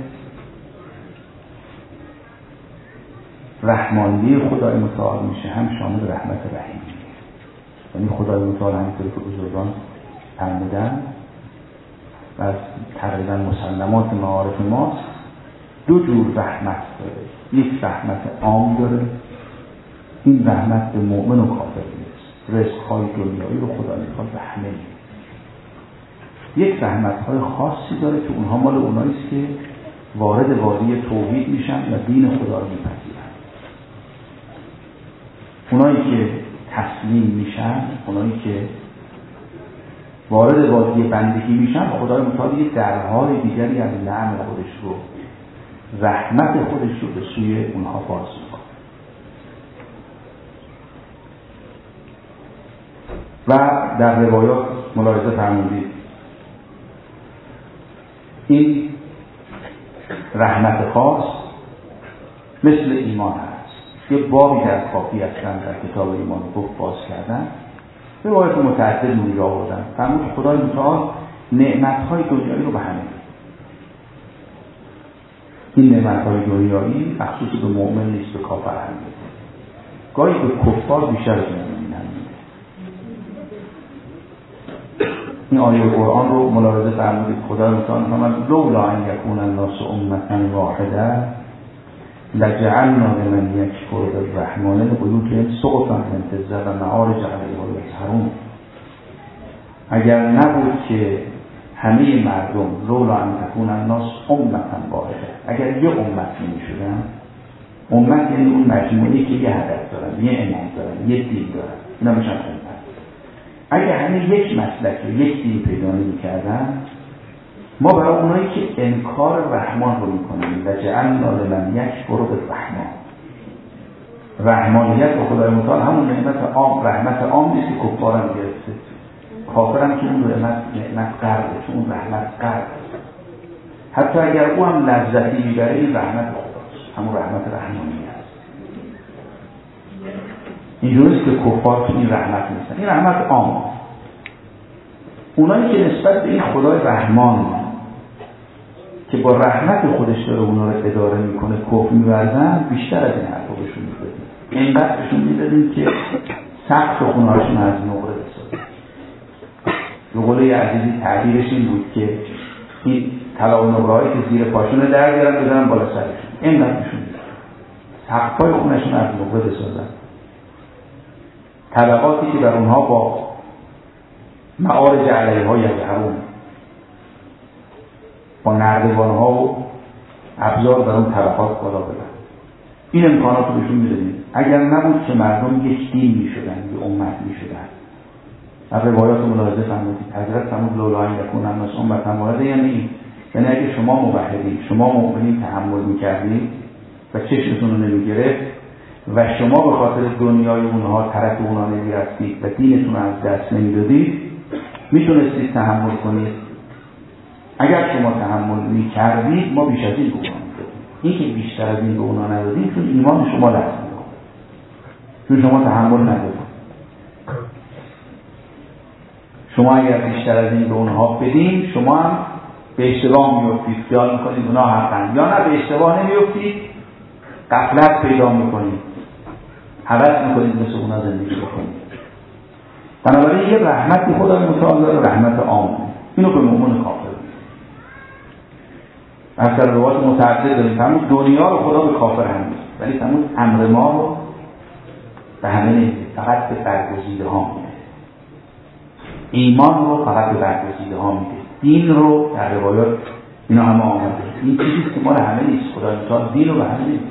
رحمانی خدای متعال میشه، هم شامل رحمت رحیمی. یعنی خدای متعال همینطوری که بزرگان فرمودن و از تقریبا مسلمات معارف ماست دو جور رحمت داره. یک رحمت عام داره، این رحمت به مؤمن و کافر میرسه، رزق‌های دنیایی رو خدا متعال به همه میده. یک رحمت‌های خاصی داره که اونها مال اوناییست که وارد وادی توحید میشن و دین خدا رو میپذیرن. اونایی که تسلیم میشن، اونایی که وارد وادی بندگی میشن، خدای متعال یک درهای دیگری از نعم خودش رو، رحمت خودش رو به سوی اونها باز میکنه. و در روایات ملاحظه فرمودید این رحمت خاص مثل ایمان هست. یه بابی در کافی هستن در کتاب ایمان گفت باز کردن، روایات متعدد روی آوردن، فرمود خدای متعال نعمت‌های دنیایی رو به همه میده. این نعمت‌های دنیایی مخصوص به مؤمن نیست، به کافر هم میده. گاهی به کفار بیشتر از مؤمنین هم میده. این آیه قرآن رو ملاحظه فرمودید خدای متعال فرمود لولا ان یکون الناس امة واحده لجعلنا لمن یکفر بالرحمن لبیوتهم سقفا من فضة و معارج علیها یظهرون. اگر نبود که همه مردم لولا ان تکون الناس امة واحده، اگر یه امت میشدن، امت یعنی اون مجموعه‌ای که یه هدف دارن، یه امام دارن، یه دین دارن، اینا میشن امت. اگر همه یک مسلک و یک دین پیدا نمی‌کردن، ما برای اونایی که انکار رحمان رو میکنیم و جعلنا لمن یکفر بالرحمن، رحمانیت به خدای متعال همون نعمت عام، رحمت عام نیست که کفار هم گرفته، کافر هم که اون نعمت قرده، چون اون رحمت قرده. حتی اگر او هم لذتی میبره این رحمت خداست، همون رحمت رحمانی هست. اینجوریست که کفار تو این رحمت نیستن، این رحمت عام. اونایی که نسبت به این خدای رحمان که با رحمت خودش داره اونا رو اداره میکنه کفر می‌ورزن، بیشتر از این حرفا بهشون می‌زدیم. اینقدر بهشون می‌زدیم که سقف خونه‌هاشون از نقره بسازه. به قول یه عزیزی تعبیرش این بود که این طلا و نقره‌هایی که زیر پاشونه در بیارن بذارن بالا سرشون. اینقدر بهشون می‌زدیم سقف‌های خونه‌شون از نقره بسازن. طبقاتی که بر اونها با معارج علیها یظهرون، با نردبان‌ها و ابزار بر اون طبقات بالا بدن. این امکانات رو بهشون میدادیم. اگر نبود که مردم یک دین میشدن، یک امت میشدن. در روایات ملاحظه فرمودید حضرت فرمود لولا ان یکون الناس امة واحده، یعنی اگه شما موحدین، شما مؤمنین تحمل میکردید و چشمتون رو نمیگرفت و شما به خاطر دنیای اونها طرف اونها نمیرفتید و دینتون از دست نمیدادید، میتونستید تحمل کنید. اگر شما تحمل میکردید ما بیش از این به اونا میدادیم. این که بیشتر از این به اونا ندادیم چون ایمان شما لحظه میکنه، چون شما تحمل ندادید. شما اگر بیشتر از این به اونها بدین شما هم به اشتباه میفتید، خیال میکنید اونا حقن، یا نه به اشتباه نمیفتید، غفلت پیدا میکنید. هوس میکنید مثل اونا زندگی بکنید. بنابراین یه رحمتی خدای متعال داره، رحمت عام، اینو به مؤمن کافر اصلا روایات متعدد داریم. تمام دنیا رو خدا به کافر هم میده، ولی تمام امر ما رو به همه نمیده، فقط به برگزیده ها میده. ایمان رو فقط به برگزیده ها میده. دین رو در روایات اینا همه آمده. این چیزیست که مال همه نیست. خدا متعال دین رو به همه نمیده.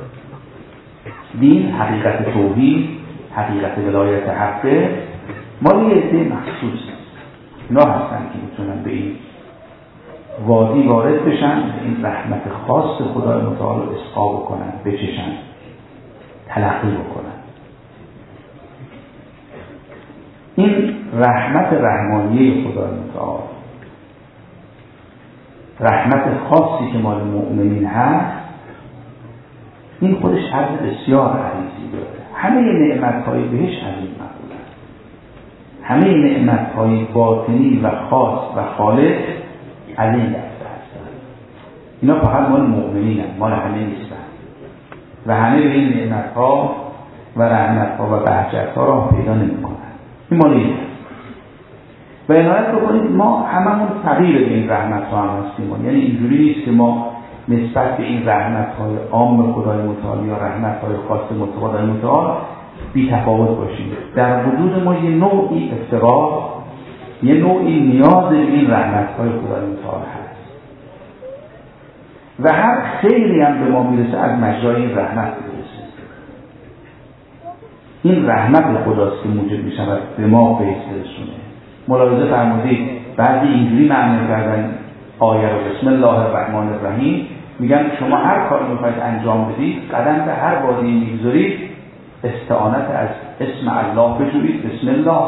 دین حقیقت توحید، حقیقت ولایت حقه مال یه عده مخصوص اینا هستن که میتونن به این وادی وارد بشن، این رحمت خاص خدای متعال رو اسقا بکنن، بچشن، تلقی بکنن. این رحمت رحمانیه خدای متعال، رحمت خاصی که مال مؤمنین هست، این خودش عرض بسیار عریضی داره. همه نعمت‌های بهش عظیم مقبولن، همه نعمت‌های باطنی و خاص و خالص از این دسته هستن. اینا فقط مال مؤمنین هستن، مال همه نیستن و همه به این نعمت‌ها و رحمت‌ها و بهجت‌ها را پیدا نمی‌کنن. این مال این هست. و عنایت بکنید ما هممون فقیر به این رحمت‌ها هم هستیم. یعنی اینجوری نیست که ما نسبت به این رحمت‌های عام خدای متعال یا رحمت‌های خاص خدای متعال بی تفاوت باشیم. در وجود ما یه نوعی افتقار، یه نوعی نیاز به این رحمت‌های خدای متعال هست و هر خیری هم به ما میرسه از مجرای این رحمت میرسه. این رحمت خداست که موجب میشود به ما فیض برسونه. ملاحظه فرمودید بعضی اینجوری معنی کردن آیه رو، بسم الله الرحمن الرحیم، میگن شما هر کاری میخواید انجام بدید قدم به هر وادی میگذارید استعانت از اسم الله بجوید، بسم الله.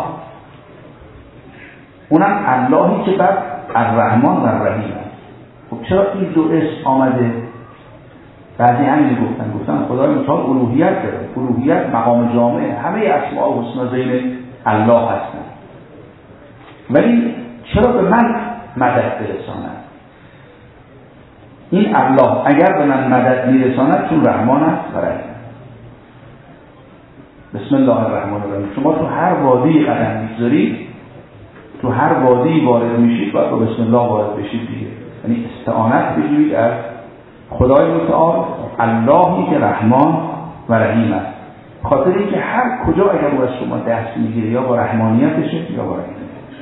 اونم اللهی که بعد الرحمن و الرحیم است. خب چرا این دو اسم آمده؟ بعضی همین گفتن خدای متعال الوهیت داره، الوهیت مقام جامعه، همه اسماء الحسنا زیر الله هستن، ولی چرا به من مدد برساند؟ این الله اگر به من مدد میرساند چون رحمان است و رحیم. بسم الله الرحمن الرحیم. شما تو هر وادی قدم میگذارید، تو هر وادی وارد میشید باید با بسم الله وارد بشید دیگه. یعنی استعانت بگیرید از خدای متعال، اللهی که رحمان و رحیم است. خاطر اینکه هر کجا اگر او از شما دست میگیره یا با رحمانیتشه یا با رحیمیتشه.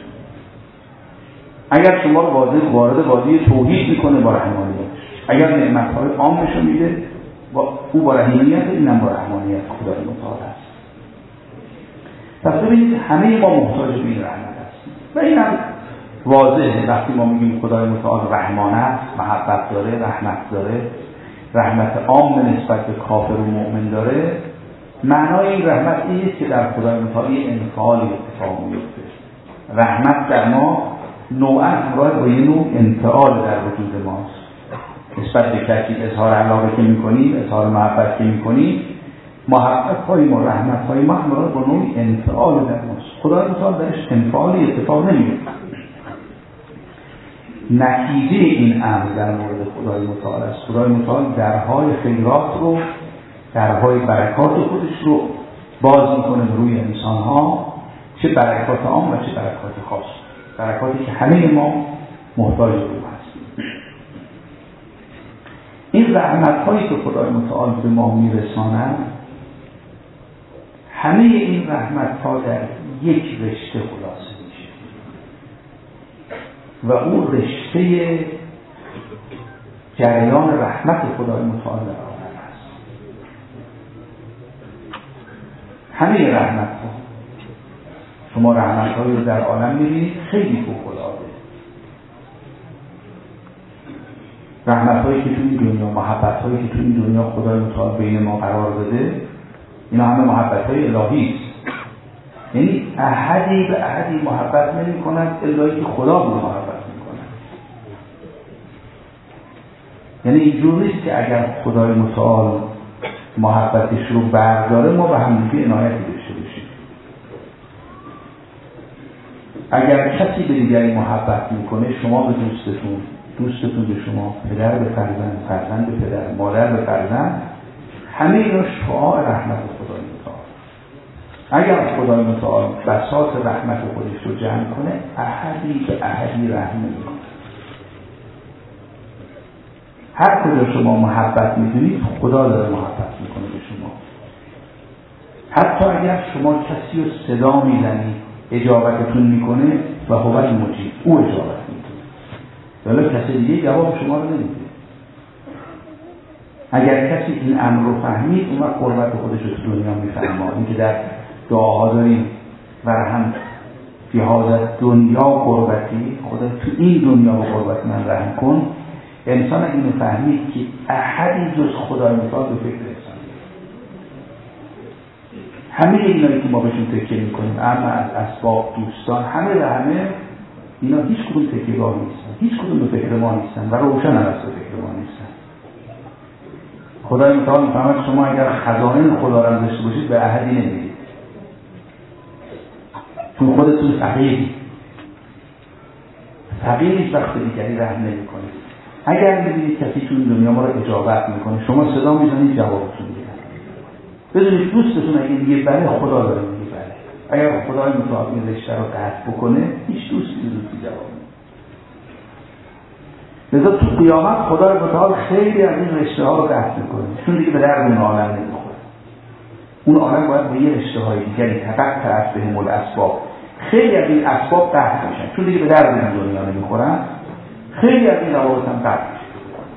اگر شما وارد وادی توحید میکنه با رحمانیت، اگر نعمت‌های عامشو میده او با رحیمیت، اینم با رحمانیت خدای متعال است. پس ببینید همه ما محتاج به این رحمت هستیم و اینم واضحه. وقتی ما میگیم خدای متعال رحمان است، محبت داره، رحمت داره، رحمت عام نسبت به کافر و مؤمن داره، معنای این رحمت این نیست که در خدای متعال یه انفعالی اتفاق میفته. رحمت در ما نوعا همراه با یه نوع انفعال در وجود ماست. نسبت به کسی اظهار علاقه که میکنیم، اظهار محبت که میکنیم، محبت‌های ما، رحمت‌های ما همراه با نوع انفعال در ماست. خدای متعال درش انفعالی اتفاق نمیفته. نتیجه این امر در مورد خدای متعال است. خدای متعال درهای خیرات رو، درهای برکات خودش رو باز میکنه روی انسان‌ها، چه برکات عام و چه برکات خاص، برکاتی که همه ما محتاج به هستیم. این رحمت‌هایی که خدای متعال به ما میرساند، همه این رحمت‌ها در یک رشته خلاصه میشه و اون رشته جریان رحمت خدای متعال در عالم است. همه رحمت‌ها، شما رحمت‌هایی رو در عالم می‌بینید خیلی فوق‌العاده. رحمت‌هایی که تو این دنیا، محبت‌هایی که تو این دنیا خدای متعال بین ما قرار داده، اینا همه محبت‌های الهی است. یعنی احدی به احدی محبت نمی‌کند الا اینکه خدا به محبت می‌کند. یعنی اینجور نیست که اگر خدای متعال محبتش رو برداره ما به هم دیگه عنایتی داشته باشیم. اگر کسی به دیگری محبت می‌کنه، شما به دوستتون، دوستتون به شما، پدر به فرزند، فرزند به پدر، مادر به فرزند، همه اینا شعاع رحمت خدای متعال. اگر خدای متعال بساط رحمت خودش رو جمع کنه، احدی به احدی رحم نمی‌کنه. هر کجا شما محبت می‌دونید، خدا داره محبت می‌کنه به شما. حتی اگر شما کسی رو صدا میزنید اجابتتون میکنه و هو المجیب، او اجابت میکنه، ولی کسی دیگه جواب شما رو نمیده. اگر کسی این امر رو فهمید، اون وقت قربت خودش رو تو دنیا میفهمه. این که در دعاها داریم و هم فی حاضر دنیا قربتی، خدا تو این دنیا به قربت من رحم کن. انسان اگه اینو فهمید که احدی جز خدای متعال به فکر انسان، همه اینایی که ما بهشون تکیه میکنیم، اما از اسباب، دوستان، همه و همه اینا هیچ کدوم تکیه‌گاه نیستن، هیچ کدوم به فکر ما نیستن و روشن هم از فکر ما نیستن. خدای متعال میفهمد شما اگر خزائن خدا را داشته باشید به احدی نمیدید، چون خودتون فقیری وقت دیگری رحم نمی‌کنید. اگر می‌بینید کسی تو دنیا ما رو اجابت میکنه، شما صدا میزنید جوابتون میده. بدونید دوستتون اگه میگه بله، خدا داره میگه بله. اگر خدای متعال این رشته رو قطع بکنه، هیچ دوستی جواب نمیده. لذا تو قیامت خدای متعال خیلی از این رشته ها رو قطع میکنه، چون دیگه به درد اون عالم نمیخوره. اون عالم باید به یه رشته های دیگری طبق طرف بهم الاسباب، خیلی از این اسباب قطع میشن، چون دیگه به درد این دنیا نمیخورن. خیلی از این روابط هم قطع میشن.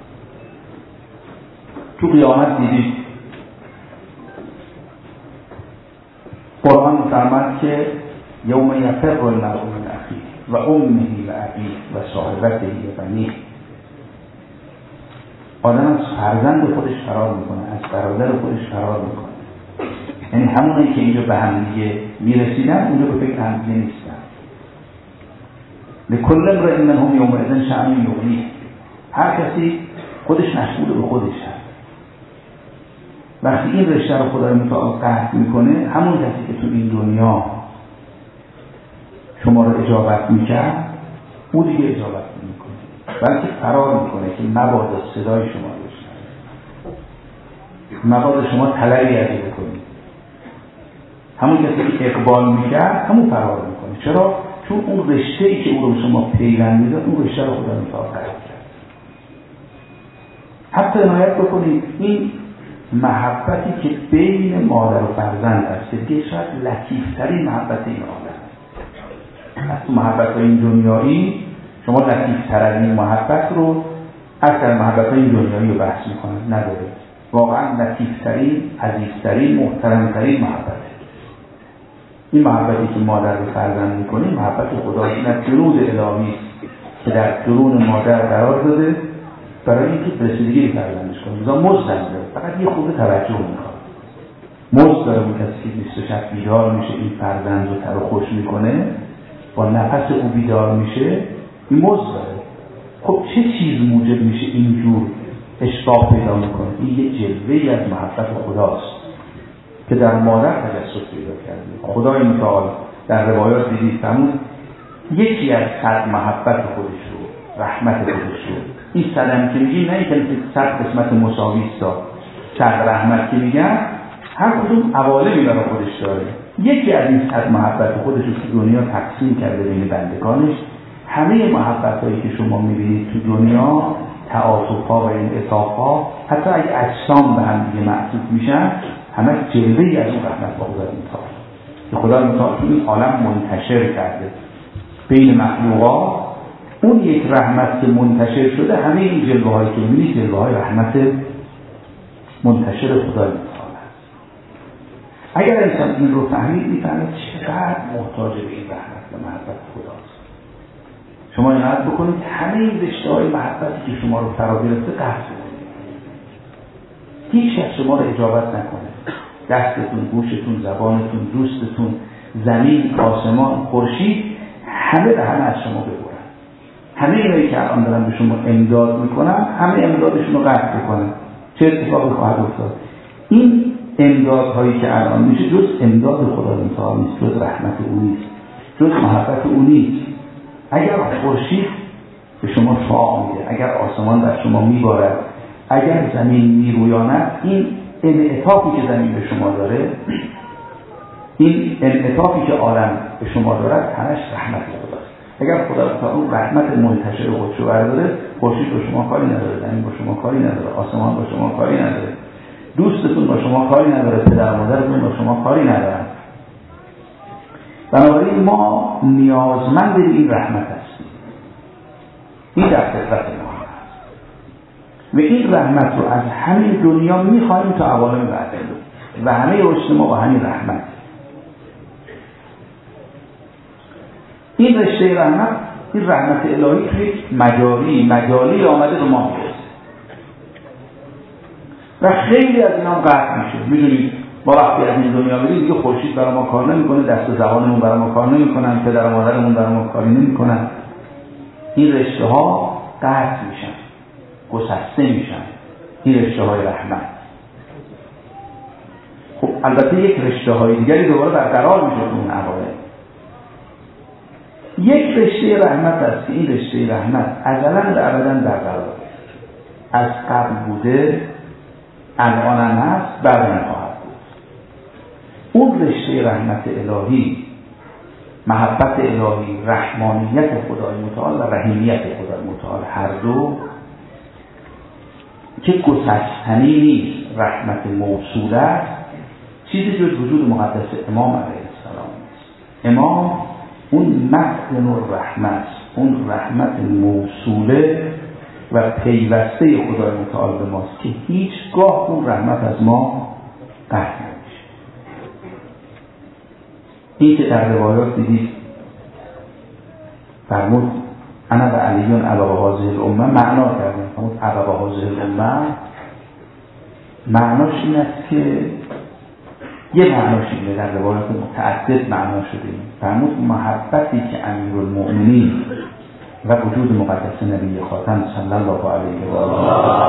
تو قیامت دیدید قرآن می‌فرماید که یوم یفر المرء من اخیه و امه و ابیه و صاحبته و بنیه. آدم از فرزند خودش فرار میکنه، از برادر خودش فرار میکنه. یعنی همونایی که اینجا به هم دیگه میرسیدن، اونجا به فکر هم دیگه نیستن. لکل امرئ منهم یومئذ شأن یغنیه. هر کسی خودش مشغول به خودش هست. وقتی این رشته رو خدای متعال قطع میکنه، همون کسی که تو این دنیا شما رو اجابت میکرد، او دیگه اجابت نمیکنه، بلکه فرار میکنه که مبادا صدای شما رو بشنوه، مبادا شما طلبی ازش بکنید. همون کسی که اقبال میکرد، همون فرار میکنه. چرا؟ چون اون رشته‌ای که او رو شما پیوند میداد، اون رشته رو خدای متعال قطع کرد. حتی عنایت بکنید این محبتی که بین مادر و فرزند است، که دیگه شاید لطیفترین محبت این عالم است. از تو محبت این دنیایی شما لطیفتر از این محبت رو اکثر محبت این دنیایی رو بحث میکنن نداره. واقعا لطیفترین، عزیزترین، محترمترین محبت. این محبتی که مادر به فرزند میکنه محبت خدایی در درود الهی است که در درون مادر قرار داده برای اینکه رسیدگی فرزندش کنه. مثلا مزد داره، فقط یه خورده توجه میخواد. مزد داره اون کسی که 20 شب بیدار میشه، این فرزند رو تر و خوش میکنه، با نفس او بیدار میشه، این مزد داره. خب چه چیز موجب میشه اینجور اشتاق پیدا میکنه؟ این یه جلوه‌ای از محبت خداست که در مادر تجسد پیدا کرده. خدای متعال در روایات دیدید فرمود یکی از صد محبت خودش رو، رحمت خودش رو، این صدم که میگیم نه اینکه 100 قسمت مساوی است، 100 رحمت که میگن هر کدوم عوالمی برای خودش داره. یکی از این 100 محبت خودش رو که دنیا تقسیم کرده بین بندگانش. همه محبتایی که شما میبینید تو دنیا، تعاطف‌ها و انعطاف‌ها، حتی اگه اجسام به هم دیگه معطوف میشن، همه جلوه‌ای از اون رحمت با خدا میتونه که خدا متعال تو این عالم منتشر کرده بین مخلوقات. اون یک رحمت که منتشر شده، همه این جلوه‌هایی که می‌بینید جلوه‌های رحمت منتشر خدای متعال است. اگر انسان این رو فهمید، می‌فهمه چقدر محتاج به این رحمت و محبت خداست. شما عنایت بکنید همه این رشته‌های محبتی که شما رو فرا گرفته قطع کنید. هیچ کس شما رو اجابت نکنه. دستتون، گوشتون، زبانتون، دوستتون، زمین، آسمان، خورشید، همه به همه از شما ببرن. همه اینایی که الان دارن به شما امداد میکنن، همه امدادشون رو قطع بکنن. چه اتفاقی خواهد افتاد؟ این امدادهایی که الان میشه جز امداد خدا متعال نیست، جز رحمت او نیست، جز محبت او نیست. اگر خورشید به شما شعاع میده، اگر آسمان در شما میبارد، اگر زمین میرویاند، این انعطافی که زمین به شما داره این انعطافی که عالم به شما دارد همش رحمت خداست. اگر خدا تا اون رحمت منتشر خودشو برداره، خورشید با شما کاری نداره، زمین با شما کاری نداره، آسمان با شما کاری نداره، دوستتون با شما کاری نداره، پدر مادرتون با شما کاری ندارن. بنابراین ما نیازمند این رحمت هستیم. این در فطرت ما هست و این رحمت رو از همین دنیا میخوایم تا عوالم بعدی و همه رشد ما با همین رحمت. این رشته رحمت، این رحمت الهی توی مجالی آمده به ما میرسه و خیلی از اینا قطع میشه. میدونید ما وقتی از این دنیا میریم دیگه خورشید برای ما کار نمیکنه، دست و زبانمون برای ما کار نمیکنن، پدر و مادرمون برای ما کاری نمیکنن. این رشته ها قطع میشن، گسسته میشن، این رشته های رحمت. خب البته یک رشته های دیگری دوباره برقرار میشه تو اون عوالم. یک رشته رحمت است که این رشته رحمت ازلا و ابدا برقرار از قبل بوده، الان هم هست، بعد هم خواهد بود. اون رشته رحمت الهی، محبت الهی، رحمانیت خدای متعال و رحیمیت خدای متعال، هر دو که گسستنی نیست، رحمت موصول است، چیزی جز وجود مقدس امام علیه السلام نیست. امام اون معدن الرحمت، اون رحمت موصوله و پیوسته خدای متعال به ماست که هیچگاه اون رحمت از ما قطع نمیشه. این که در روایات دیدید فرمود انا و علیون عبا هذه الامه، معنا کردن فرمود عبا هذه الامه، معناش این است که یه معناش اینه، در روایات متعدد معنا شده. فرمود محبتی که امیرالمؤمنین و وجود مقدس نبی خاتم صلی الله علیه و آله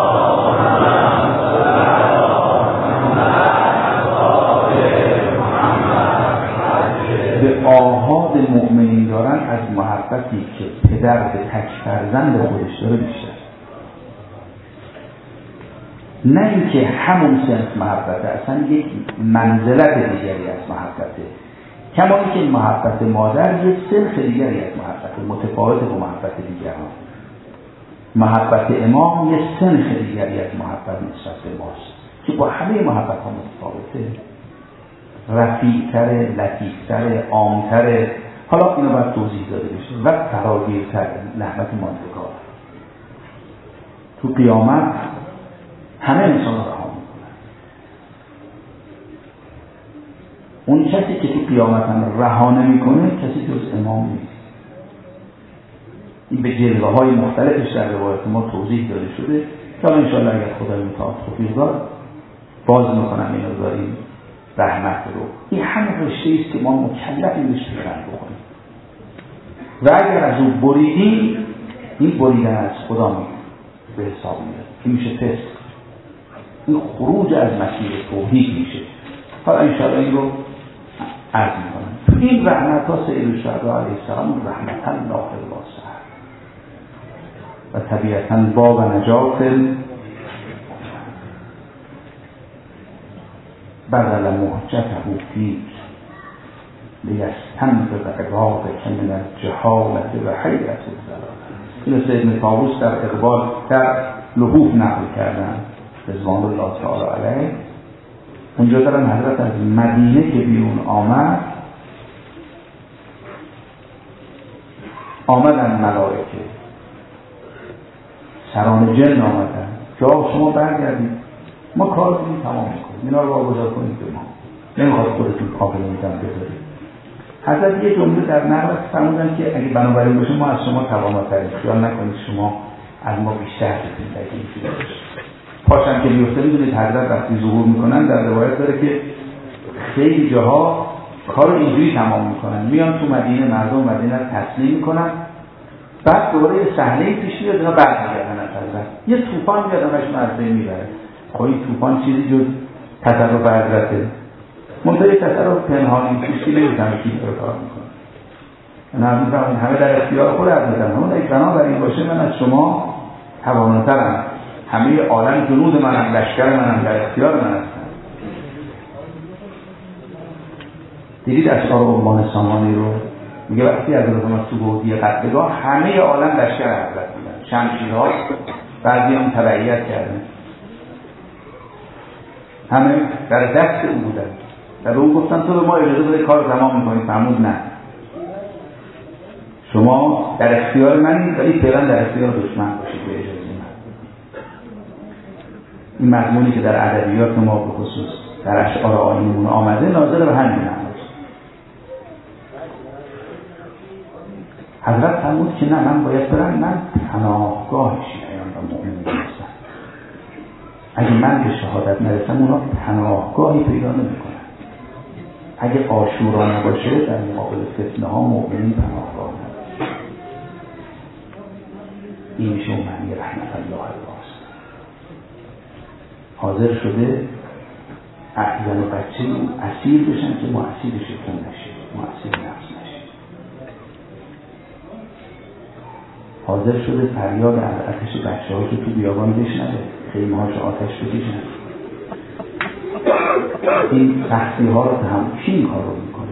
به آحاد مؤمنین دارن از محبتی که پدر به تک فرزند خودش داره بیشتر. نه اینکه همون سنف محبته، اصلا یک منزلت دیگری از محبته. کما اینکه محبت مادر یک سنف دیگری از محبته، متفاوت با محبت دیگران. محبت امام یک سنف دیگری از محبت نسبت به ماست که با همه محبت ها متفاوته، رفیع‌تره، لطیف‌تره، عام‌تره. حالا اینو باید توضیح داده بشه و فراگیرتر، رحمت ماندگار. تو قیامت همه انسان رها میکنن. اون کسی که تو قیامت هم رها نمیکنه کسی جز امام نیست. این به جلوه های مختلفش در روایت ما توضیح داده شده که انشاءالله اگر خدای متعال توفیق داد باز میکنم اینو داریم رحمت رو. این همون رشته است که ما مکلفیم بهش پیوند بکنیم و اگر از اون بریدیم، این بریدن از خدا به حساب میاد که میشه تست، این خروج از مسیر توحید میشه. حالا انشاءالله این رو عرض میکنم. تو این رحمت ها سید الشهدا علیه السلام رحمت الله الواسعه و طبیعتا باب نجات بذل محجته فیک لیستنقذ عبادک من الجهالة و حیرة الضلال. این سید ابن طاووس در اقبال در لحوف نقل کردن رضوان الله تعالی علیه. اونجا دارن حضرت از مدینه که بیرون آمدن ملائکه، سران جن آمدن که شما برگردید، ما کارتون تمام میکنیم، اینا رو واگذار کنید به ما، نمیخواد خودتون قابل میدن بذارید. حضرت یه جمله در نقل فرمودن که اگه بنابراین باشه ما از شما تواناتریم، خیال نکنید شما از ما بیشتر بکنید. اگه اینجوری باشه پاشم که میفته، میدونید حضرت وقتی ظهور میکنن در روایت داره که خیلی جاها کار اینجوری تمام میکنن، میان تو مدینه، مردم مدینه رو تسلیم میکنن، بعد دوباره یه صحنه پیش میاد، اینا برمیگردن از حضرت، یه طوفان میاد همشون از بین میبره. خب این طوفان چیزی جز تصرف حضرته، منتهی تصرف پنهانی کشتی نمیتونه که این کار میکنه. همه در اختیار خود حضرتن. همون اگه بنابراین باشه من از شما تواناترم، همه عالم جنود منم، لشکر منم، در اختیار من هستن. دیدید اشعار عمان سامانی رو؟ میگه وقتی از رفتم تو گودی قتلگاه همه عالم لشکر حضرت بودن، شمشیرها، بعضی هم تبعیت کردن، همه در دست او بودن. در اون گفتن تو به ما اجازه بده کار تمام میکنید. فرمود نه، شما در اختیار منید ولی فعلا در اختیار دشمن باشید به اجازه من. این مضمونی که در ادبیات ما به خصوص در اشعار آیینمون آمده ناظر به همین معناست. حضرت فرمود که نه، من باید برم، من پناهگاه شیعیان و مؤمنین هستم. اگه من به شهادت نرسم اونا پناهگاهی پیدا نمی‌کنن. اگه عاشورا نباشه در مقابل فتنه ها مؤمنین پناهگاه نداره. این میشه معنی رحمت الله الواس. حاضر شده زن و بچه اسیر بشن که ما اسیر شیطان نشیم، ما اسیر نفس نشیم. حاضر شده فریاد آتش بچه ها که تو بیابان بشنوه، خیمه هاش آتش بکشن. این سختی ها رو هم کی این کار رو میکنه؟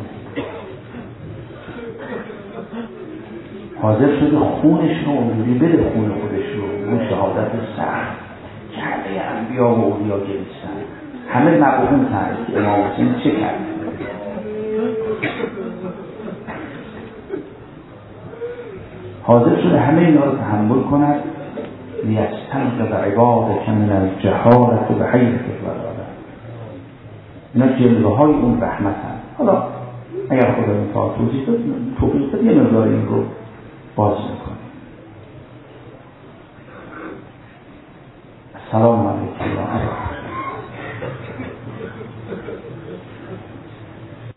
حاضر شده خونش رو اونجوری بده، خون خودش رو، اون شهادت سخت که همه انبیا و اولیا گریستن، همه مبهوم کرد که امام حسین چه کرد. حاضر شده همه اینا رو تحمل کند لیستنقذ عبادک من الجهالة بحیرة الولادة. اینا جلوه های اون رحمت هم. حالا اگر خدا میخواد توضیح داد یه مقدار این رو باز میکنیم. السلام علیکم.